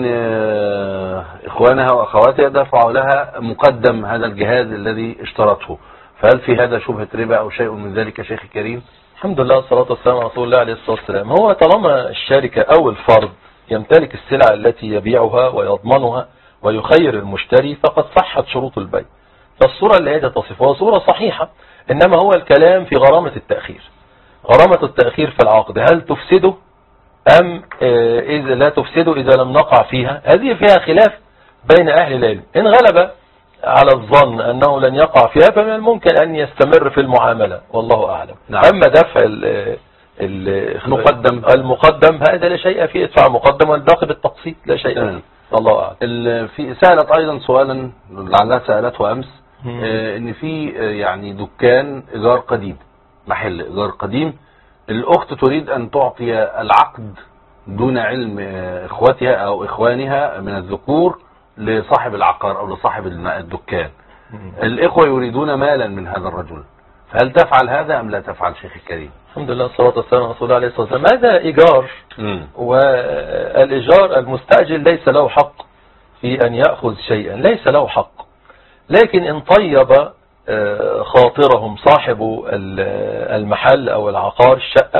إخوانها وأخواتها دفعوا لها مقدم هذا الجهاز الذي اشترته، فهل في هذا شبهة ربا أو شيء من ذلك شيخ الكريم؟ الحمد لله والصلاة والسلام على رسول الله عليه الصلاة والسلام. هو طالما الشركة أو الفرد يمتلك السلع التي يبيعها ويضمنها ويخير المشتري فقد صحت شروط البيع، فالصورة اللي هي تصفها صورة صحيحة، إنما هو الكلام في غرامة التأخير. غرامة التأخير في العقد هل تفسده أم إذا لا تفسد إذا لم نقع فيها؟ هذه فيها خلاف بين أهل العلم. إن غلب على الظن أنه لن يقع فيها فمن الممكن أن يستمر في المعاملة والله أعلم. نعم. أما دفع المقدم المقدم هذا لا شيء فيه، ادفع مقدم والباقي بالتقسيط لا شيء فيه. الله أعلم. في سألت أيضا سؤالا لعلها سألته أمس، آه إن في آه يعني دكان إيجار قديم، محل إيجار قديم، الأخت تريد أن تعطي العقد دون علم آه إخوتها أو إخوانها من الذكور لصاحب العقار أو لصاحب الدكان. الإخوة يريدون مالا من هذا الرجل، فهل تفعل هذا أم لا تفعل شيخ الكريم؟ الحمد لله والصلاة والسلام على رسول الله عليه الصلاة والسلام. هذا إيجار، والإيجار المستأجر ليس له حق في أن يأخذ شيئا، ليس له حق. لكن إن طيب خاطرهم صاحب المحل أو العقار الشقة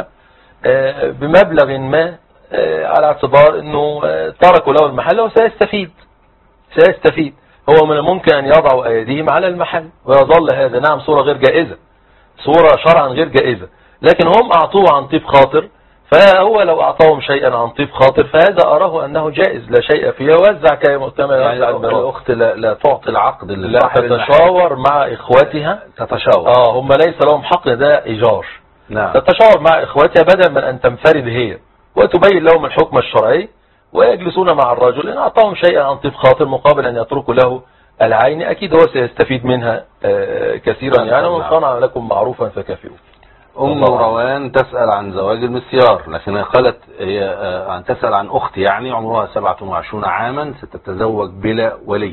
بمبلغ ما على اعتبار أنه تركوا له المحل وسيستفيد سيستفيد هو من الممكن أن يضعوا أيديهم على المحل ويظل هذا نعم صورة غير جائزة، صورة شرعا غير جائزة، لكن هم أعطوه عن طيب خاطر، فهو لو أعطاهم شيئا عن طيب خاطر فهذا أراه أنه جائز لا شيء فيه، وزع كما يعني الأخت لا, لا تعطي العقد، لا تتشاور مع إخواتها، تتشاور آه هم ليس لهم حق، ده إيجار. نعم. تتشاور مع إخواتها بدل من أن تنفرد هي وتبين لهم الحكم الشرعي، ويجلسون مع الرجل إن أعطاهم شيئا عن طيب خاطر مقابل أن يتركوا له العين، أكيد هو سيستفيد منها كثيرا يعني، ومن صنع لكم معروفا فكافئوه. أم روان تسأل عن زواج المسيار، لكنها قالت هي عن تسأل عن أختي يعني عمرها سبعة وعشرين عاما ستتزوج بلا ولي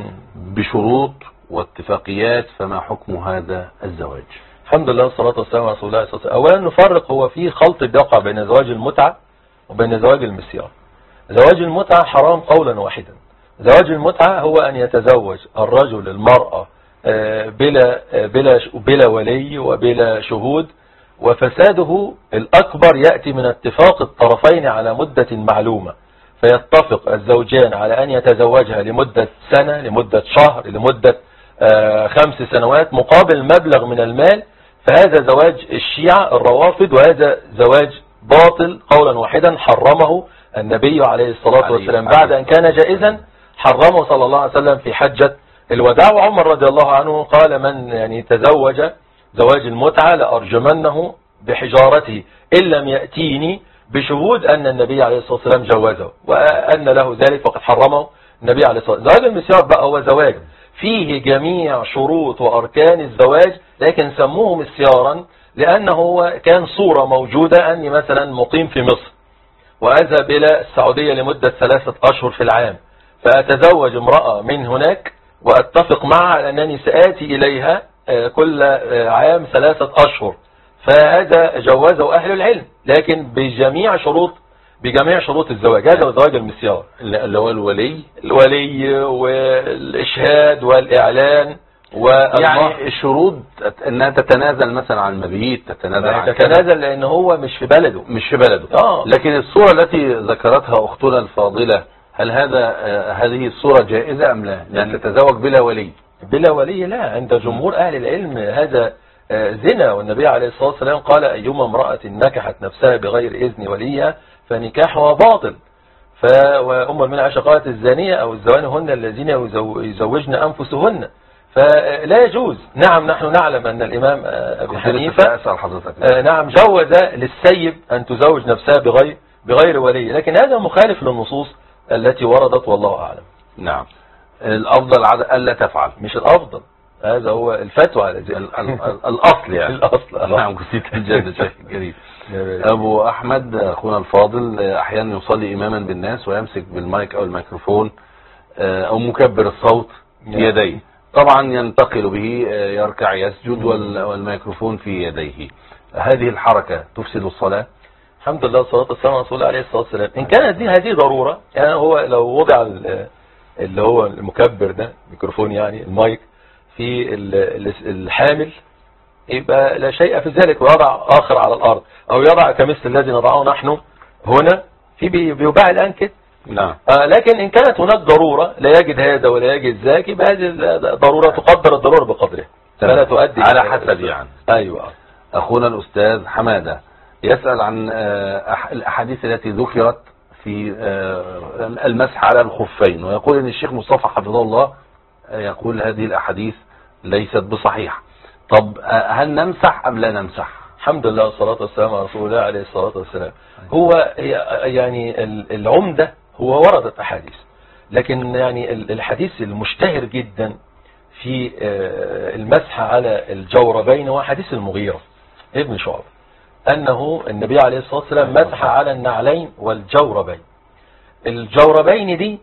بشروط واتفاقيات، فما حكم هذا الزواج؟ الحمد لله والصلاة والسلام على رسول الله صلى الله عليه وسلم. أولا نفرق، هو في خلط بيقع بين زواج المتعة وبين زواج المسيار. زواج المتعة حرام قولا واحدا. زواج المتعة هو أن يتزوج الرجل المرأة بلا بلا بلا ولي وبلا شهود، وفساده الأكبر يأتي من اتفاق الطرفين على مدة معلومة، فيتفق الزوجان على أن يتزوجها لمدة سنة، لمدة شهر، لمدة خمس سنوات مقابل مبلغ من المال، فهذا زواج الشيعة الروافض، وهذا زواج باطل قولا واحدا حرمه النبي عليه الصلاة والسلام بعد أن كان جائزا، حرمه صلى الله عليه وسلم في حجة الوداع. وعمر رضي الله عنه قال من يعني تزوج زواج المتعة لأرجمنه بحجارته إن لم يأتيني بشهود أن النبي عليه الصلاة والسلام جوزه وأن له ذلك، فقد حرمه النبي عليه الصلاة والسلام. زواج المسيار بقى هو زواج فيه جميع شروط وأركان الزواج، لكن سموه مسيارا لأنه كان صورة موجودة أني مثلا مقيم في مصر وأذهب إلى السعودية لمدة ثلاثة أشهر في العام، فأتزوج امرأة من هناك وأتفق معها على أنني سآتي إليها كل عام ثلاثة أشهر، فهذا جوزه أهل العلم لكن بجميع شروط بجميع شروط الزواج. هذا هو زواج المسيار، اللي هو الولي الولي والإشهاد والإعلان يعني الشروط انها تتنازل مثلا عن المبيت، تتنازل عن تتنازل لان هو مش في بلده مش في بلده آه. لكن الصورة التي ذكرتها اختنا الفاضلة، هل هذا آه هذه الصورة جائزة ام لا؟ لان تتزوج بلا ولي بلا ولي لا، عند جمهور اهل العلم هذا آه زنا، والنبي عليه الصلاة والسلام قال ايما امرأة نكحت نفسها بغير اذن وليها فنكاحها باطل. وام المؤمنين عائشة قالت الزانية او الزواني هن الذين يزوجن انفسهن، فلا يجوز. نعم نحن نعلم أن الإمام أبي حنيفة نعم جوز للسيب أن تزوج نفسها بغير بغير ولي، لكن هذا مخالف للنصوص التي وردت والله أعلم. نعم الأفضل ألا تفعل، مش الأفضل، هذا هو الفتوى على الأصل يعني الأصل. نعم كسيت الجد شيخ جديد. أبو أحمد أخونا الفاضل أحيانا يصلي إماما بالناس ويمسك بالمايك أو الميكروفون أو مكبر الصوت بيديه، طبعا ينتقل به يركع يسجد والميكروفون في يديه، هذه الحركة تفسد الصلاة؟ الحمد لله والصلاة والسلام على رسول الله عليه الصلاة والسلام. إن كانت دي هذه ضرورة، يعني هو لو وضع اللي هو المكبر ده ميكروفون يعني المايك في الحامل يبقى لا شيء في ذلك، ويضع آخر على الأرض أو يضع كمثل الذي نضعه نحن هنا في بيباع الآن كده. نعم. آه لكن إن كانت هناك ضرورة لا يجد هذا ولا يجد ذاك، يبقى هذه الضرورة تقدر الضرورة بقدرها فلا تؤدي على حسب يعني. أيوة. أخونا الأستاذ حمادة يسأل عن الأحاديث التي ذكرت في المسح على الخفين، ويقول ان الشيخ مصطفى حفظه الله يقول هذه الأحاديث ليست بصحيحة. طب هل نمسح أم لا نمسح؟ الحمد لله والصلاة والسلام على رسول الله عليه الصلاة والسلام. هو يعني العمدة هو وردت أحاديث، لكن يعني الحديث المشتهر جدا في المسح على الجوربين هو حديث المغيرة ابن شعبة، أنه النبي عليه الصلاة والسلام مسح على النعلين والجوربين. الجوربين دي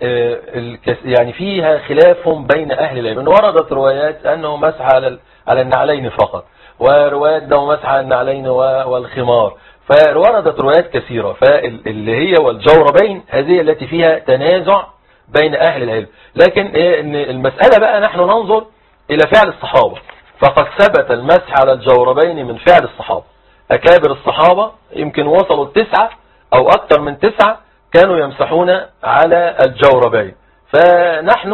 يعني فيها خلاف بين أهل العلم. وردت روايات أنه مسح على على النعلين فقط، وروايات أنه مسح على النعلين والخمار، فوردت روايات كثيرة. فاللي هي والجوربين هذه التي فيها تنازع بين أهل العلم. لكن المسألة بقى نحن ننظر إلى فعل الصحابة، فقد ثبت المسح على الجوربين من فعل الصحابة. أكابر الصحابة يمكن وصلوا التسعة أو أكثر من تسعة كانوا يمسحون على الجوربين. فنحن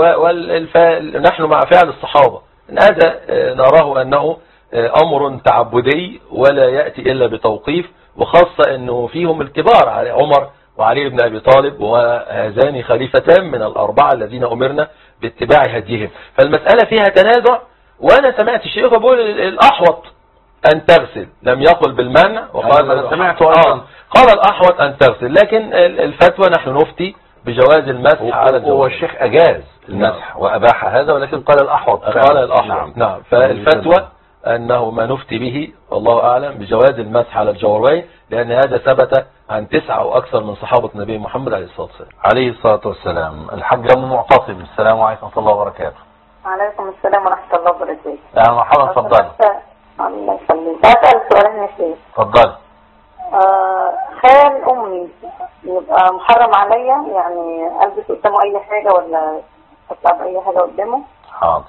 نحن مع فعل الصحابة. هذا نراه أنه أمر تعبدي ولا يأتي إلا بتوقيف، وخاصة أنه فيهم الكبار علي عمر وعلي بن أبي طالب، وهذان خليفتان من الأربعة الذين أمرنا باتباع هديهم. فالمسألة فيها تنازع. وأنا سمعت الشيخ يقول الأحوط أن تغسل، لم يقل بالمنع، وقال سمعت آه قال الأحوط أن تغسل. لكن الفتوى نحن نفتي بجواز المسح على الجوربين. هو الشيخ أجاز المسح وأباح هذا، ولكن قال الأحوط قال الأحوط نعم. نعم. فالفتوى أنه ما نفتي به والله أعلم بجواز المسح على الجوربين، لأن هذا ثبت عن تسعة أو أكثر من صحابة النبي محمد عليه الصلاة والسلام. عليه الصلاة والسلام. الحاج أم معتصم، السلام عليكم ورحمة الله وبركاته. وعليكم السلام ورحمة الله وبركاته. أهلا مرحبا، اتفضلي. الله يسلمك. هسأل سؤالين يا شيخ. اتفضلي. آه خال أمي يبقى محرم عليا يعني ألبس قدامه أي حاجة ولا أطلع بأي حاجة قدامه؟ حاضر.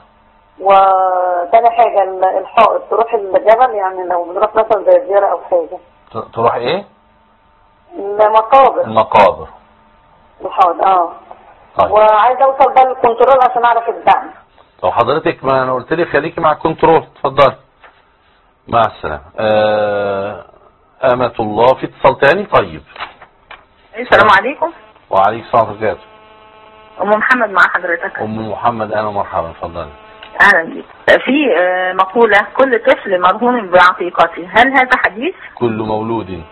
وتاني حاجة الحائط تروح الجبل، يعني لو بنروح مثلا زي زيارة أو حاجة. تروح إيه؟ المقابر. المقابر. الحائط اه. طيب. وعايزة أوصل بقى للكنترول عشان أعرف الدعم. لو حضرتك ما أنا قلت لك خليكي مع الكنترول، اتفضلي. مع السلامة. آه أمة الله في اتصال تاني. طيب السلام عليكم. وعليكم السلام ورحمة الله. أم محمد مع حضرتك. أم محمد أهلا ومرحبا، اتفضلي. أهلا بك. في مقولة كل طفل مرهون بعقيقته، هل هذا حديث؟ كل مولود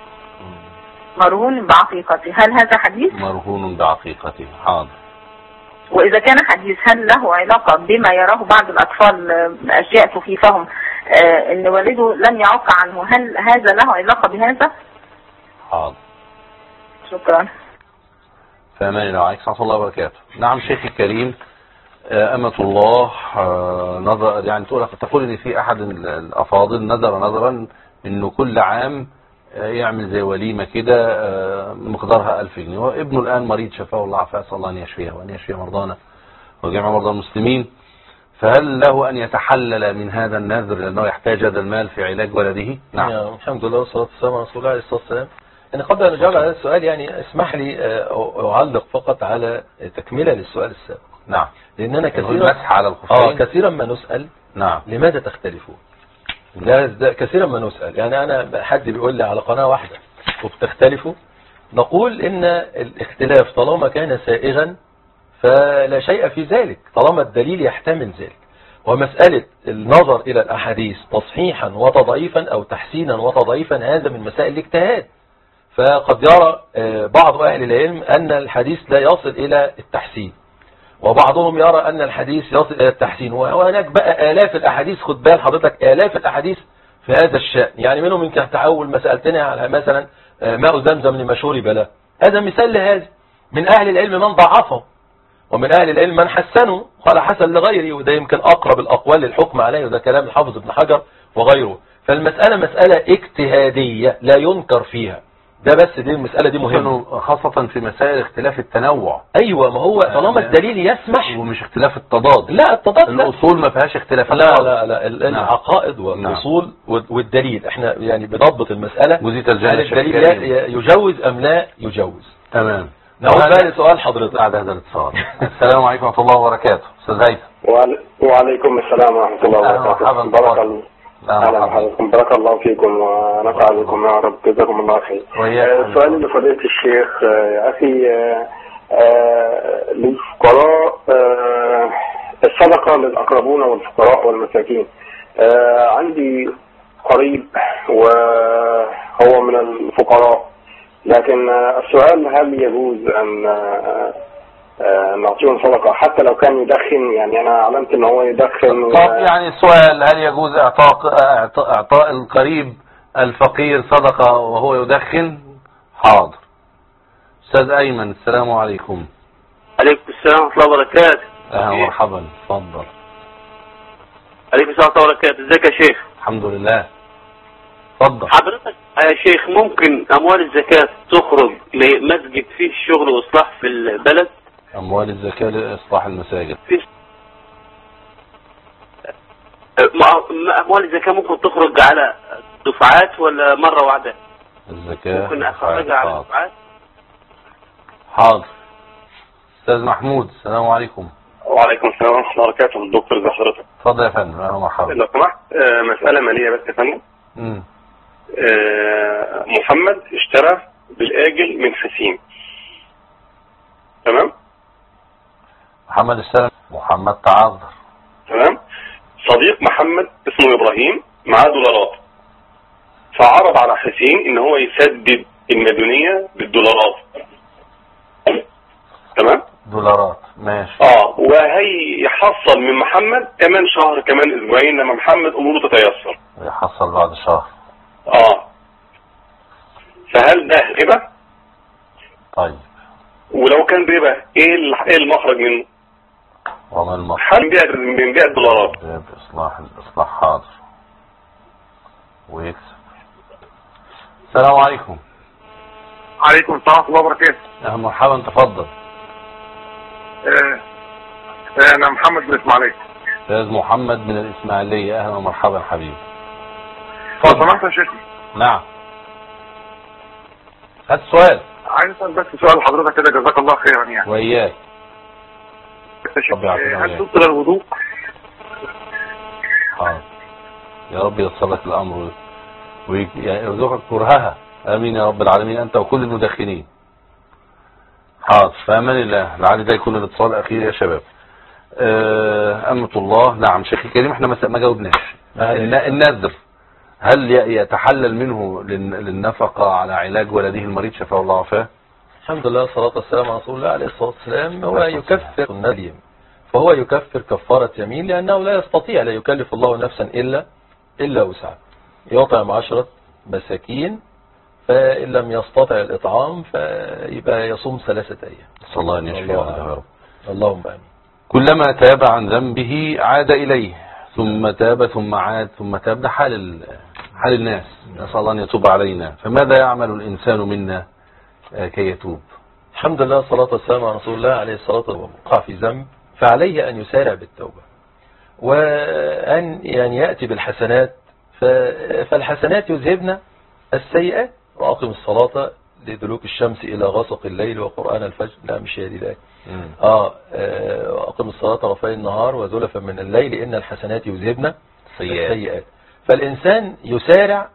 مرهون بعقيقته، هل هذا حديث؟ مرهون بعقيقته. حاضر. وإذا كان حديث هل له علاقة بما يراه بعض الأطفال أشياء تخيفهم ان والده لم يعق عنه، هل هذا له علاقة بهذا؟ حاضر. شكرا. فأمان الله. عليكم ورحمة الله وبركاته. نعم شيخي الكريم. أمة الله نظر يعني تقول ان في احد الافاضل نظر نظرا انه كل عام يعمل زي وليمة كده مقدارها ألف جنيه، وابنه الآن مريض شفاه الله عافاه، اسال الله ان يشفيه وان يشفي مرضانا وجميع مرضى المسلمين. فهل له أن يتحلل من هذا النذر لأنه يحتاج هذا المال في علاج ولده؟ نعم. الحمد لله والصلاة والسلام على رسول الله عليه الصلاة والسلام. أنا قبل أن أجاوب على هذا السؤال يعني اسمح لي أعلق فقط على تكملة للسؤال السابق. نعم. لأننا كثيرا المسح على الخفين. آه كثيرا ما نسأل. نعم. لماذا تختلفون؟ كثيرا ما نسأل، يعني أنا حد بيقول لي على قناة واحدة وبتختلفوا، نقول إن الاختلاف طالما كان سائغا فلا شيء في ذلك طالما الدليل يحتمل ذلك. ومسألة النظر إلى الأحاديث تصحيحا وتضعيفا أو تحسينا وتضعيفا هذا من مسائل الاجتهاد. فقد يرى بعض أهل العلم أن الحديث لا يصل إلى التحسين، وبعضهم يرى أن الحديث يصل إلى التحسين، وهناك بقى آلاف الأحاديث. خد بال حضرتك آلاف الأحاديث في هذا الشأن، يعني منهم من تحول مسألتنا على مثلا ماء زمزم لما شرب له، هذا مثال لهذا. من أهل العلم من ضعفه، ومن أهل العلم من حسنه قال حسن لغيره، وده يمكن أقرب الأقوال للحكم عليه، وده كلام الحافظ ابن حجر وغيره. فالمسألة مسألة اجتهادية لا ينكر فيها، ده بس دي المسألة دي مهمة، خاصة في مسائل اختلاف التنوع. أيوة، ما هو طالما الدليل يسمح، ومش اختلاف التضاد. لا التضاد لا. الأصول ما فيهاش اختلاف. لا لا لا العقائد والأصول والدليل، احنا يعني بضبط المسألة. وزيت الجنة الدليل يجوز أم لا يجوز. تمام. نعود بقى لسؤال حضرتك بعد هذا الاتصال. السلام عليكم ورحمة الله وبركاته. أستاذ هيثم. وعليكم السلام ورحمة الله وبركاته. بارك الله. اهلا بحضراتكم، بارك الله فيكم ونفع بكم يا رب، جزاكم الله خير. سؤالي لفضيلة الشيخ، آه، اخي آه، آه، للفقراء، آه، الصدقة للأقربون والفقراء والمساكين. آه، عندي قريب وهو من الفقراء، لكن آه، السؤال هل يجوز أن آه، آه، نعطيهم صدقة حتى لو كان يدخن؟ يعني أنا علمت أن هو يدخن. طب يعني السؤال، هل يجوز إعطاء إعطاء, إعطاء القريب الفقير صدقة وهو يدخن؟ حاضر. أستاذ أيمن، السلام عليكم. عليكم السلام ورحمة الله وبركاته. أهلا مرحبا، اتفضل. عليكم السلام ورحمة الله وبركاته. ازيك يا شيخ؟ الحمد لله. اتفضل. حضرتك يا شيخ، ممكن أموال الزكاة تخرج لمسجد فيه شغل وإصلاح في البلد؟ أموال الزكاة لإصلاح المساجد. أموال الزكاة ممكن تخرج على دفعات ولا مرة واحدة؟ الزكاة ممكن أخرجها على دفعات؟ حاضر. أستاذ محمود، السلام عليكم. وعليكم السلام ورحمة الله وبركاته. الدكتور ازي حضرتك؟ اتفضل يا فندم. أهلا مرحبا. لو سمحت، آه، مسألة مالية بس يا فندم. امم آه، محمد اشترى بالآجل من حسين، تمام؟ محمد اشترى، محمد تعذر، تمام. صديق محمد اسمه إبراهيم معاه دولارات، فعرض على حسين ان هو يسدد المديونية بالدولارات، تمام؟ دولارات، ماشي. اه وهيحصل من محمد كمان شهر كمان اسبوعين لما محمد اموره تتيسر. يحصل بعد شهر. اه فهل ده ربا؟ طيب. ولو كان ربا ايه ايه المخرج منه؟ وما المخرج؟ هل بيع من بيع الدولارات؟ باصلاح الاصلاح. حاضر. ويكسب. السلام عليكم. عليكم السلام ورحمة الله وبركاته. اهلا مرحبا، تفضل. آه، انا محمد من الاسماعيلية. استاذ محمد من الاسماعيلية، اهلا ومرحبا حبيبي. لو سمحت يا شيخ. نعم. هات السؤال. عايز اسال بس سؤال حضرتك كده، جزاك الله خيرا يعني. وإياك. يا شيخ، هل تبطل الوضوء؟ حاضر. يا رب ييسر لك الامر ويرزقك كرهها، امين يا رب العالمين، انت وكل المدخنين. حاضر، في امان الله. لعل ده يكون الاتصال الاخير يا شباب. أمة الله. نعم شيخي الكريم، احنا ما جاوبناش. النذر هل يتحلل منه للنفقة على علاج ولده المريض شفاه الله وعافاه؟ الحمد لله والصلاة والسلام على رسول الله عليه الصلاة والسلام. هو يكفر النذر، فهو يكفر كفارة يمين، لأنه لا يستطيع، لا يكلف الله نفسا إلا إلا وسعها. يطعم عشرة مساكين، فإن لم يستطع الإطعام فيبقى يصوم ثلاثة أيام. صلى الله عليه وسلم. اللهم آمين. كلما تاب عن ذنبه عاد إليه، ثم تاب ثم عاد ثم تاب. ده حال حال الناس، نسأل الله أن يتوب علينا. فماذا يعمل الإنسان منا كي يتوب؟ الحمد لله والصلاة والسلام على رسول الله عليه الصلاة والسلام. وقع في ذنب فعليه أن يسارع بالتوبة، وأن يعني يأتي بالحسنات، فالحسنات يذهبن السيئات. وأقم الصلاة لدلوك الشمس إلى غسق الليل وقرآن الفجر. لا مش هي دي الآية. آه أقم الصلاة طرفي النهار وزلفا من الليل إن الحسنات يذهبن السيئات. فالإنسان يسارع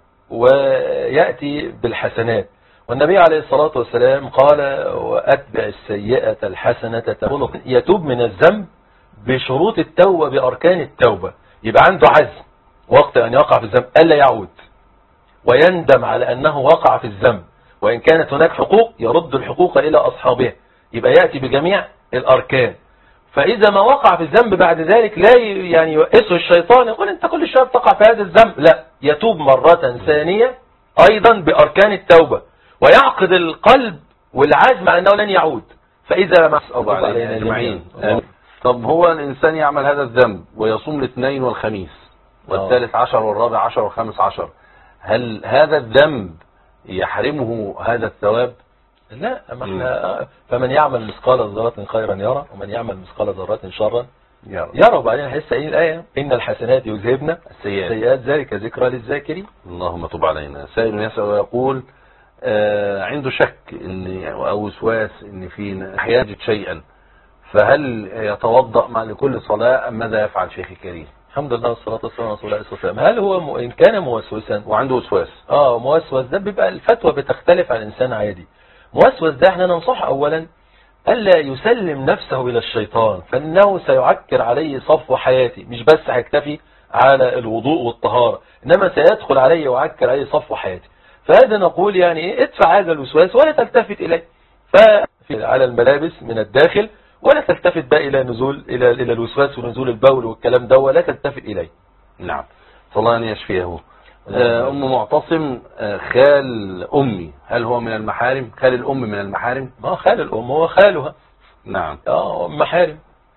ويأتي بالحسنات. والنبي عليه الصلاة والسلام قال: وأتبع السيئة الحسنة تمحها. يتوب من الذنب بشروط التوبة، بأركان التوبة. يبقى عنده عزم وقت أن يقع في الذنب ألا يعود، ويندم على أنه وقع في الذنب، وإن كانت هناك حقوق يرد الحقوق إلى أصحابها. يبقى يأتي بجميع الأركان. فإذا ما وقع في الذنب بعد ذلك لا يعني يؤسه الشيطان يقول أنت كل شوية بتقع في هذا الذنب، لا، يتوب مرة ثانية أيضا بأركان التوبة، ويعقد القلب والعزم أنه لن يعود. فإذا ما أصبح علينا أجمعين. طب هو الإنسان يعمل هذا الذنب ويصوم الاثنين والخميس والثالث عشر والرابع عشر والخامس عشر، هل هذا الذنب يحرمه هذا الثواب؟ لا، ما احنا فمن يعمل مثقال ذرة خيرا يرى، ومن يعمل مثقال ذرة شرا يرى. يرى. وبعدين هيسا ايه الآية؟ إن الحسنات يذهبن السيئات ذلك ذكرى للذاكرين. اللهم تب علينا. سائل يسأل ويقول آه عنده شك ان او وسواس ان في احيانا يجد شيئا، فهل يتوضأ مع لكل صلاة ام ماذا يفعل شيخي الكريم؟ الحمد لله والصلاة والسلام على رسول الله صلى الله عليه وسلم. هل هو م... إن كان موسوسا وعنده وسواس اه موسوس، ده بيبقى الفتوى بتختلف عن إنسان عادي. موسوس ده احنا ننصح أولا ألا يسلم نفسه إلى الشيطان، فإنه سيعكر عليه صفو حياتي، مش بس هيكتفي على الوضوء والطهارة، إنما سيدخل عليه ويعكر عليه صفو حياتي. فهذا نقول يعني إيه، ادفع هذا الوسواس ولا تلتفت إليه، فعلى الملابس من الداخل، ولا تلتفت بقى إلى نزول إلى إلى الوسواس ونزول البول والكلام ده، ولا تلتفت إليه. نعم، صلى الله أن يشفيه. أم معتصم، خال أمي هل هو من المحارم؟ خال الأم من المحارم؟ ما خال الأم هو خالها. نعم. اه محارم.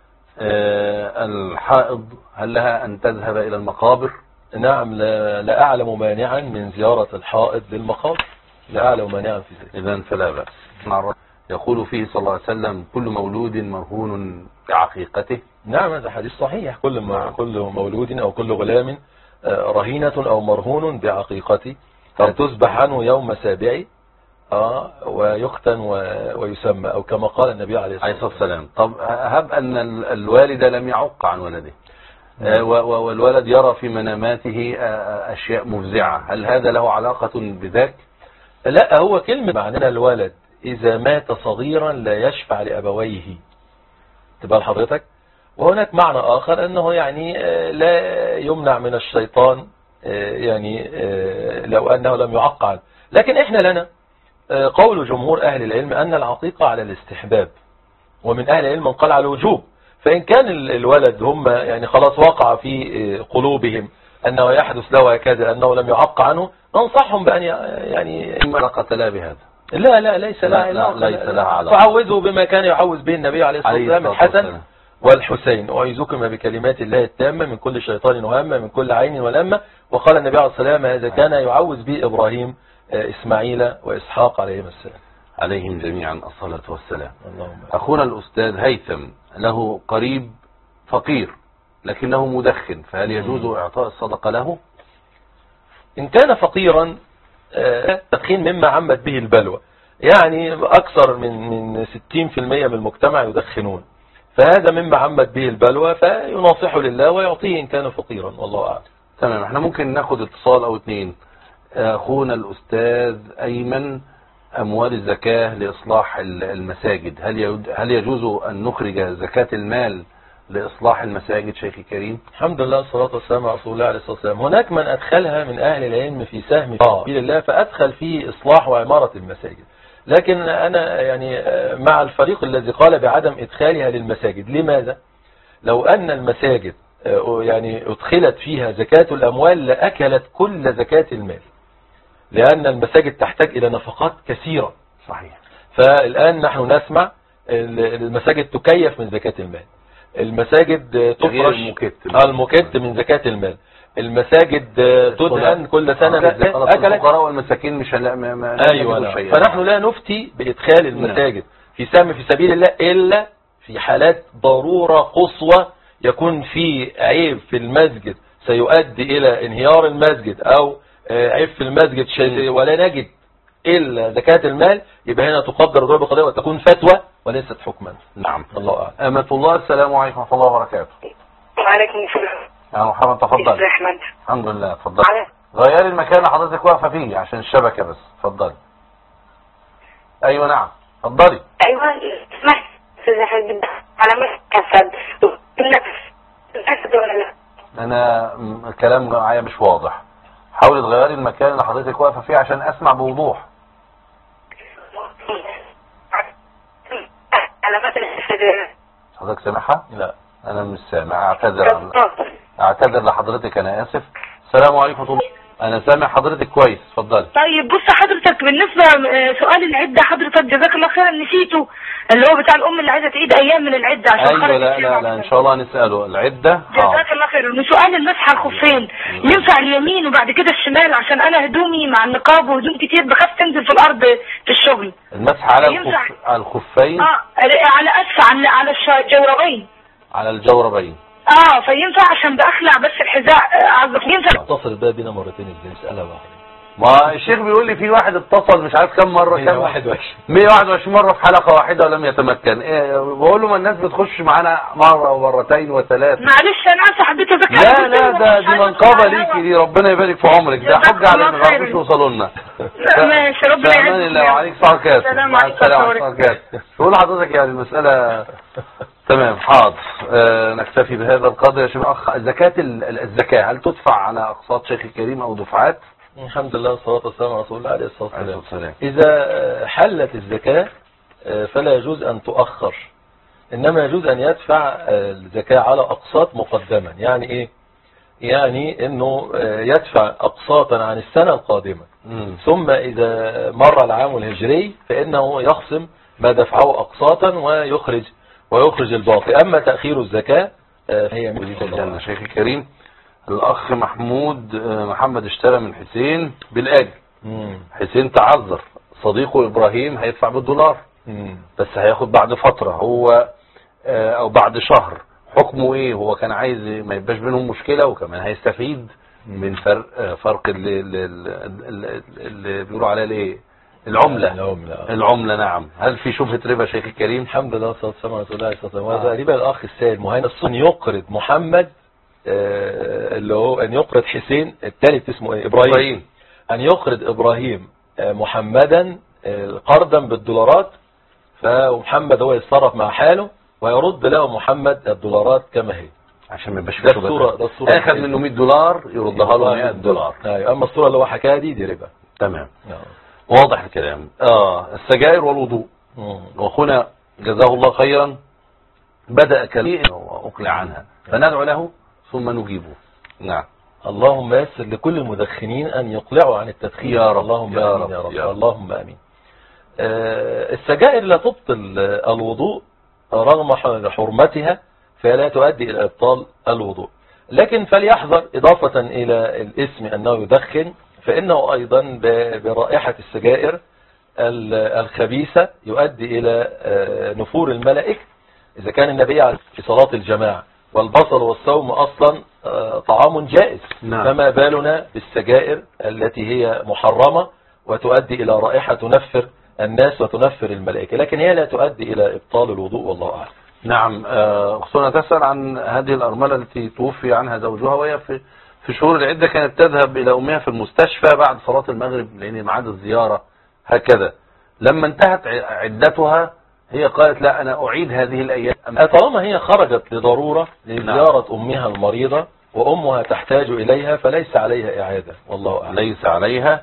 أه الحائض هل لها أن تذهب إلى المقابر؟ نعم، لا, لا أعلم مانعا من زيارة الحائض للمقابر، لا أعلم مانعا في ذلك. إذن فلا بأس. يقول فيه صلى الله عليه وسلم كل مولود مرهون بعقيقته. نعم هذا حديث صحيح، كل ما كل مولود أو كل غلام رهينة أو مرهون بعقيقته، فتذبح عنه يوم سابع آه ويختن ويسمى، أو كما قال النبي عليه الصلاة والسلام. طب هب أن الوالد لم يعق عن ولده آه والولد يرى في مناماته آه أشياء مفزعة، هل هذا له علاقة بذاك؟ لا، هو كلمة معنى الولد إذا مات صغيرا لا يشفع لأبويه، تبقى لحضرتك. وهناك معنى آخر أنه يعني لا يمنع من الشيطان يعني لو أنه لم يعق عنه. لكن إحنا لنا قول جمهور أهل العلم أن العقيقة على الاستحباب، ومن أهل العلم من قال على الوجوب. فإن كان الولد هم يعني خلاص وقع في قلوبهم أنه يحدث له هكذا أنه لم يعق عنه، ننصحهم بأن يعني ما علاقة لا بهذا. لا لا ليس لها علاقة. فعوذوا بما كان يعوذ به النبي عليه الصلاة والسلام الحسن والحسين، أعيذكما بكلمات الله التامة من كل شيطان وهمة من كل عين ولمة. وقال النبي عليه الصلاة والسلام هذا كان يعوذ به إبراهيم إسماعيل وإسحاق عليهم السلام، عليهم جميعا الصلاة والسلام. اللهم. أخونا الأستاذ هيثم له قريب فقير لكنه مدخن، فهل يجوز إعطاء الصدقة له؟ إن كان فقيرا التدخين مما عمت به البلوى، يعني أكثر من من ستين بالمئة من المجتمع يدخنون، فهذا مما عمت به البلوى، فيناصحه لله ويعطيه إن كان فقيرا، والله أعلم. تمام، احنا ممكن ناخد اتصال أو اتنين. أخونا الأستاذ أيمن، أموال الزكاة لإصلاح المساجد، هل هل يجوز أن نخرج زكاة المال لإصلاح المساجد شيخي الكريم؟ الحمد لله والصلاة والسلام على رسول الله عليه الصلاة والسلام. هناك من أدخلها من أهل العلم في سهم في الله، فأدخل فيه إصلاح وعمارة المساجد، لكن أنا يعني مع الفريق الذي قال بعدم إدخالها للمساجد. لماذا؟ لو أن المساجد يعني أدخلت فيها زكاة الأموال لأكلت كل زكاة المال، لأن المساجد تحتاج إلى نفقات كثيرة. صحيح. فالآن نحن نسمع المساجد تكيف من زكاة المال، المساجد تفرش المكت من زكاة المال، المساجد تدهن كل سنة. الفقراء والمساكين مش ما أيوة. فنحن لا نفتي بإدخال المساجد في سهم في سبيل الله إلا في حالات ضرورة قصوى، يكون في عيب في المسجد سيؤدي إلى انهيار المسجد، أو عيب في المسجد شيء ولا نجد إلا زكاة المال، يبقى هنا تقدر ضرب قضية وتكون فتوى وليست حكما. نعم. الله أعلم. أمة الله، السلام عليكم ورحمة الله وبركاته. وعليكم السلام. يا محمد تفضل. ازي احمد؟ الحمد لله، تفضل. غير المكان اللي حضرتك واقفة فيه عشان الشبكة بس، تفضلي. أيوة نعم، تفضلي. أيوة اسمح استاذ احمد، على مسك أسد أسد ولا لا؟ أنا الكلام معايا مش واضح، حاولي تغيري المكان اللي حضرتك واقفة فيه عشان أسمع بوضوح. على مثل الأسد. حضرتك سامعها؟ لا أنا مش سامع، أعتذر أعتذر لحضرتك، أنا آسف. السلام عليكم ورحمة الله. أنا سامع حضرتك كويس، اتفضلي. طيب بص حضرتك، بالنسبة سؤال العدة حضرتك جزاك الله خيرا نسيته، اللي هو بتاع الأم اللي عايزة تعيد أيام من العدة عشان أيوة. لا لا لا إن شاء الله نسأله العدة. جزاك الله خيرا. سؤال المسح على الخفين، ينفع اليمين وبعد كده الشمال؟ عشان أنا هدومي مع النقاب وهدوم كتير بخاف تنزل في الأرض في الشغل. المسح على الخف... على الخفين؟ اه على أسفل، على على الجوربين. على الجوربين. اه فينفع عشان بأخلع بس الحذاء عزق ينفع؟ اتصل بقى بينا مرتين ازاي نسألها بقى. ما الشيخ بيقول لي في واحد اتصل مش عارف كم مرة، كم واحد وعشرين مية وواحد وعشرين مرة في حلقة واحدة ولم يتمكن. إيه بقول له ما الناس بتخش معانا مرة ومرتين وثلاث. معلش انا اسف حبيت اذكر. لا لا ده دي منقبة ليكي دي، ربنا يبارك في عمرك، ده حجة على اللي ما بيعرفوش يوصلوا لنا. ماشي ربنا يعزك. لو عليك صحة السلام عليكم. تقول حضرتك يعني المسألة تمام. حاضر. آه نكتفي بهذا القدر يا شباب. زكاة الزكاة هل تدفع على أقساط شيخ الكريم أو دفعات؟ الحمد لله والصلاة والسلام على رسول الله عليه الصلاة والسلام. إذا حلت الزكاة فلا يجوز أن تؤخر، إنما يجوز أن يدفع الزكاة على أقساط مقدما. يعني إيه؟ يعني إنه يدفع أقساطا عن السنة القادمة، م. ثم إذا مر العام الهجري فإنه يخصم ما دفعه أقساطا ويخرج ويخرج الباقي. أما تأخير الزكاة فهي من الجنة. شيخ الكريم الأخ محمود محمد اشترى من حسين بالآجل. حسين تعذر، صديقه إبراهيم هيدفع بالدولار، مم. بس هياخد بعد فترة هو أو بعد شهر. حكمه إيه؟ هو كان عايز ما يبقاش بينهم مشكلة، وكمان هيستفيد من فرق فرق اللي, اللي, اللي بيقولوا عليه الايه العملة. العملة العملة نعم. هل في شبهة ربا شيخ الكريم؟ الحمد لله والصلاة والسلام على رسول الله صلى الله عليه وسلم. وهذا ربا الأخ السائل مهند أن يقرض محمد اللي هو أن يقرض حسين الثالث اسمه إيه؟ إبراهيم. إبراهيم أن يقرض إبراهيم محمدا قرضا بالدولارات، فمحمد هو يتصرف مع حاله ويرد له محمد الدولارات كما هي، عشان ما يبقاش ده الصورة. ده الصورة اخذ منه مية دولار يردها له مية دولار. ايوه. اما الصورة اللي هو حكاها دي دي ربا. تمام. واضح الكلام. اه السجائر والوضوء. واخونا جزاه الله خيرا بدأ كلمة واقلع عنها، فندعو له ثم نجيبه. نعم. اللهم يسر لكل المدخنين ان يقلعوا عن التدخين يا رب. اللهم يا امين رب. يا رب. يا رب. اللهم امين. آه السجائر لا تبطل الوضوء رغم حرمتها، فلا تؤدي الى ابطال الوضوء، لكن فليحذر اضافة الى الاسم انه يدخن، فانه ايضا برائحة السجائر الخبيثة يؤدي الى نفور الملائكة. اذا كان النبي في صلاة الجماعة والبصل والصوم اصلا طعام جائز، نعم. فما بالنا بالسجائر التي هي محرمة وتؤدي الى رائحة تنفر الناس وتنفر الملائكة، لكن هي لا تؤدي الى ابطال الوضوء والله اعلم. نعم. أختنا تسأل عن هذه الأرملة التي توفي عنها زوجها، وهي في في شهور العدة كانت تذهب إلى أمها في المستشفى بعد صلاة المغرب لأن ميعاد الزيارة هكذا. لما انتهت عدتها هي قالت لا أنا أعيد هذه الأيام. طالما هي خرجت لضرورة لزيارة أمها المريضة وأمها تحتاج إليها فليس عليها إعادة والله أعلم. ليس عليها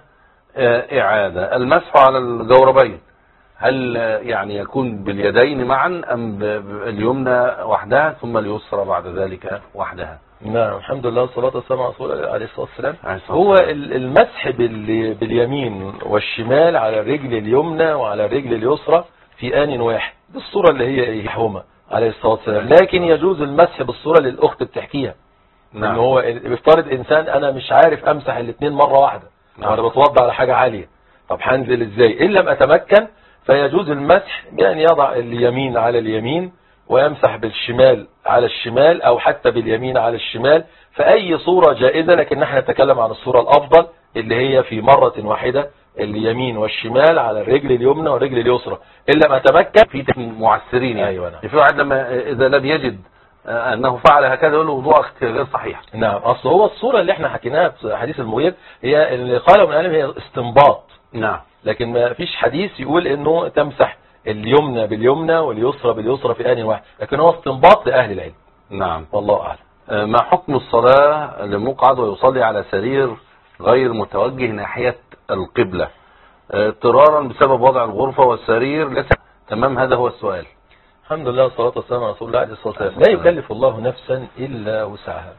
إعادة. المسح على الجوربين هل يعني يكون باليدين معا أم باليمنى وحدها ثم اليسرى بعد ذلك وحدها؟ نعم. الحمد لله والصلاة والسلام على رسول الله عليه الصلاة والسلام. هو المسح باليمين والشمال على الرجل اليمنى وعلى الرجل اليسرى في آن واحد، بالصورة اللي هي إحهما عليه الصلاة والسلام، لكن يجوز المسح بالصورة اللي الأخت بتحكيها. نعم. إن هو بيفترض إنسان أنا مش عارف أمسح الاثنين مرة واحدة، نعم. أنا بتوضع على حاجة عالية، طب هنزل إزاي؟ إن لم أتمكن فيجوز المسح بأن يضع اليمين على اليمين ويمسح بالشمال على الشمال أو حتى باليمين على الشمال، فأي صورة جائزة، لكن نحن نتكلم عن الصورة الأفضل اللي هي في مرة واحدة اليمين والشمال على الرجل اليمنى والرجل اليسرى. إن لم أتمكن في معسرين يعني. أيوة. نعم. في واحد لما إذا لم يجد أنه فعل هكذا يقول له وضوءك غير صحيح. نعم. أصل هو الصورة اللي احنا حكيناها في حديث المغير هي اللي قاله من العلم هي استنباط. نعم. لكن ما فيش حديث يقول انه تمسح اليمنى باليمنى واليسرى باليسرى في آن واحد، لكن هو استنباط لأهل العلم. نعم. والله أعلم. ما حكم الصلاة لمقعد ويصلي على سرير غير متوجه ناحية القبلة اضطرارا بسبب وضع الغرفة والسرير ليس تمام؟ هذا هو السؤال. الحمد لله والصلاة والسلام على رسول الله عليه الصلاة والسلام. لا يكلف الله نفسا إلا وسعها،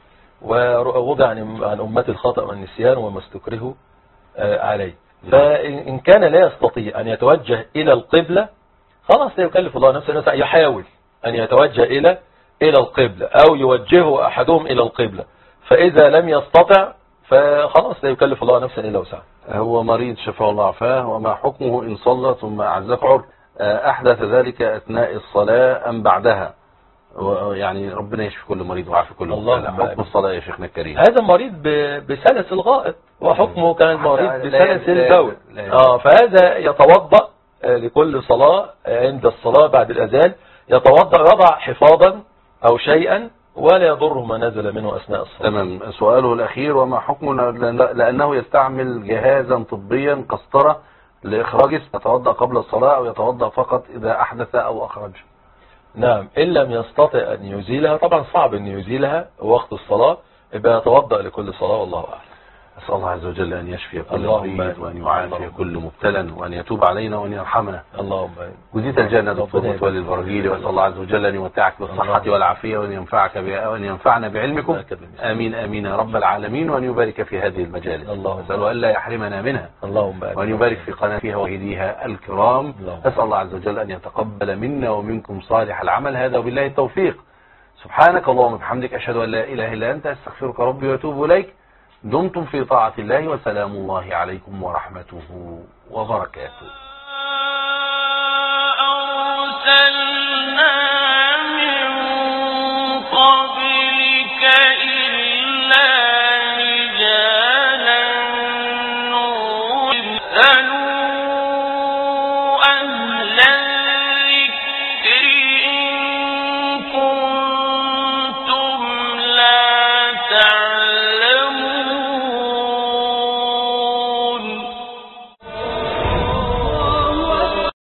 ووضع عن أمتي الخطأ والنسيان وما استكرهوا عليه، فإن كان لا يستطيع أن يتوجه إلى القبلة خلاص لا يكلف الله نفسا إلا وسعها، يحاول أن يتوجه إلى إلى القبلة أو يوجهه أحدهم إلى القبلة، فإذا لم يستطع فخلاص لا يكلف الله نفسا إلا وسعها. هو مريض شفاه الله عافاه، وما حكمه إن صلى ثم أعزف عرض أحدث ذلك أثناء الصلاة أم بعدها؟ يعني ربنا يشفي كل مريض ويعافي كل مبتلى. حكم الصلاة يا شيخنا الكريم؟ هذا مريض بسلس الغائط وحكمه كان مريض بسلس البول. اه فهذا يتوضأ لكل صلاة عند الصلاة بعد الأذان، يتوضأ يضع حفاظا أو شيئا ولا يضره ما نزل منه أثناء الصلاة. تمام. سؤاله الأخير: وما حكمه لأنه يستعمل جهازا طبيا قسطرة لإخراج، يتوضأ قبل الصلاة أو يتوضأ فقط إذا أحدث أو أخرج؟ نعم، إن لم يستطع أن يزيلها، طبعا صعب أن يزيلها وقت الصلاة، يبقى يتوضأ لكل صلاة والله أعلم. أسأل الله عز وجل أن يشفي كل مريض وأن يعافي كل مبتلى وأن يتوب علينا وأن يرحمنا. اللهم جزيت الجنة دكتور متولي البراجيلي، وأسأل الله عز وجل أن يمتعك بالصحة والعافية وأن ينفعك وأن ينفعنا بعلمكم. آمين آمين يا رب العالمين، وأن يبارك في هذه المجالس. أسأل أن لا يحرمنا منها، اللهم وأن يبارك في قناتها وهديها الكرام. أسأل الله عز وجل أن يتقبل منا ومنكم صالح العمل هذا، وبالله التوفيق. سبحانك اللهم وبحمدك، أشهد أن لا إله إلا أنت، أستغفرك ربي وأتوب إليك. دمتم في طاعة الله، وسلام الله عليكم ورحمته وبركاته.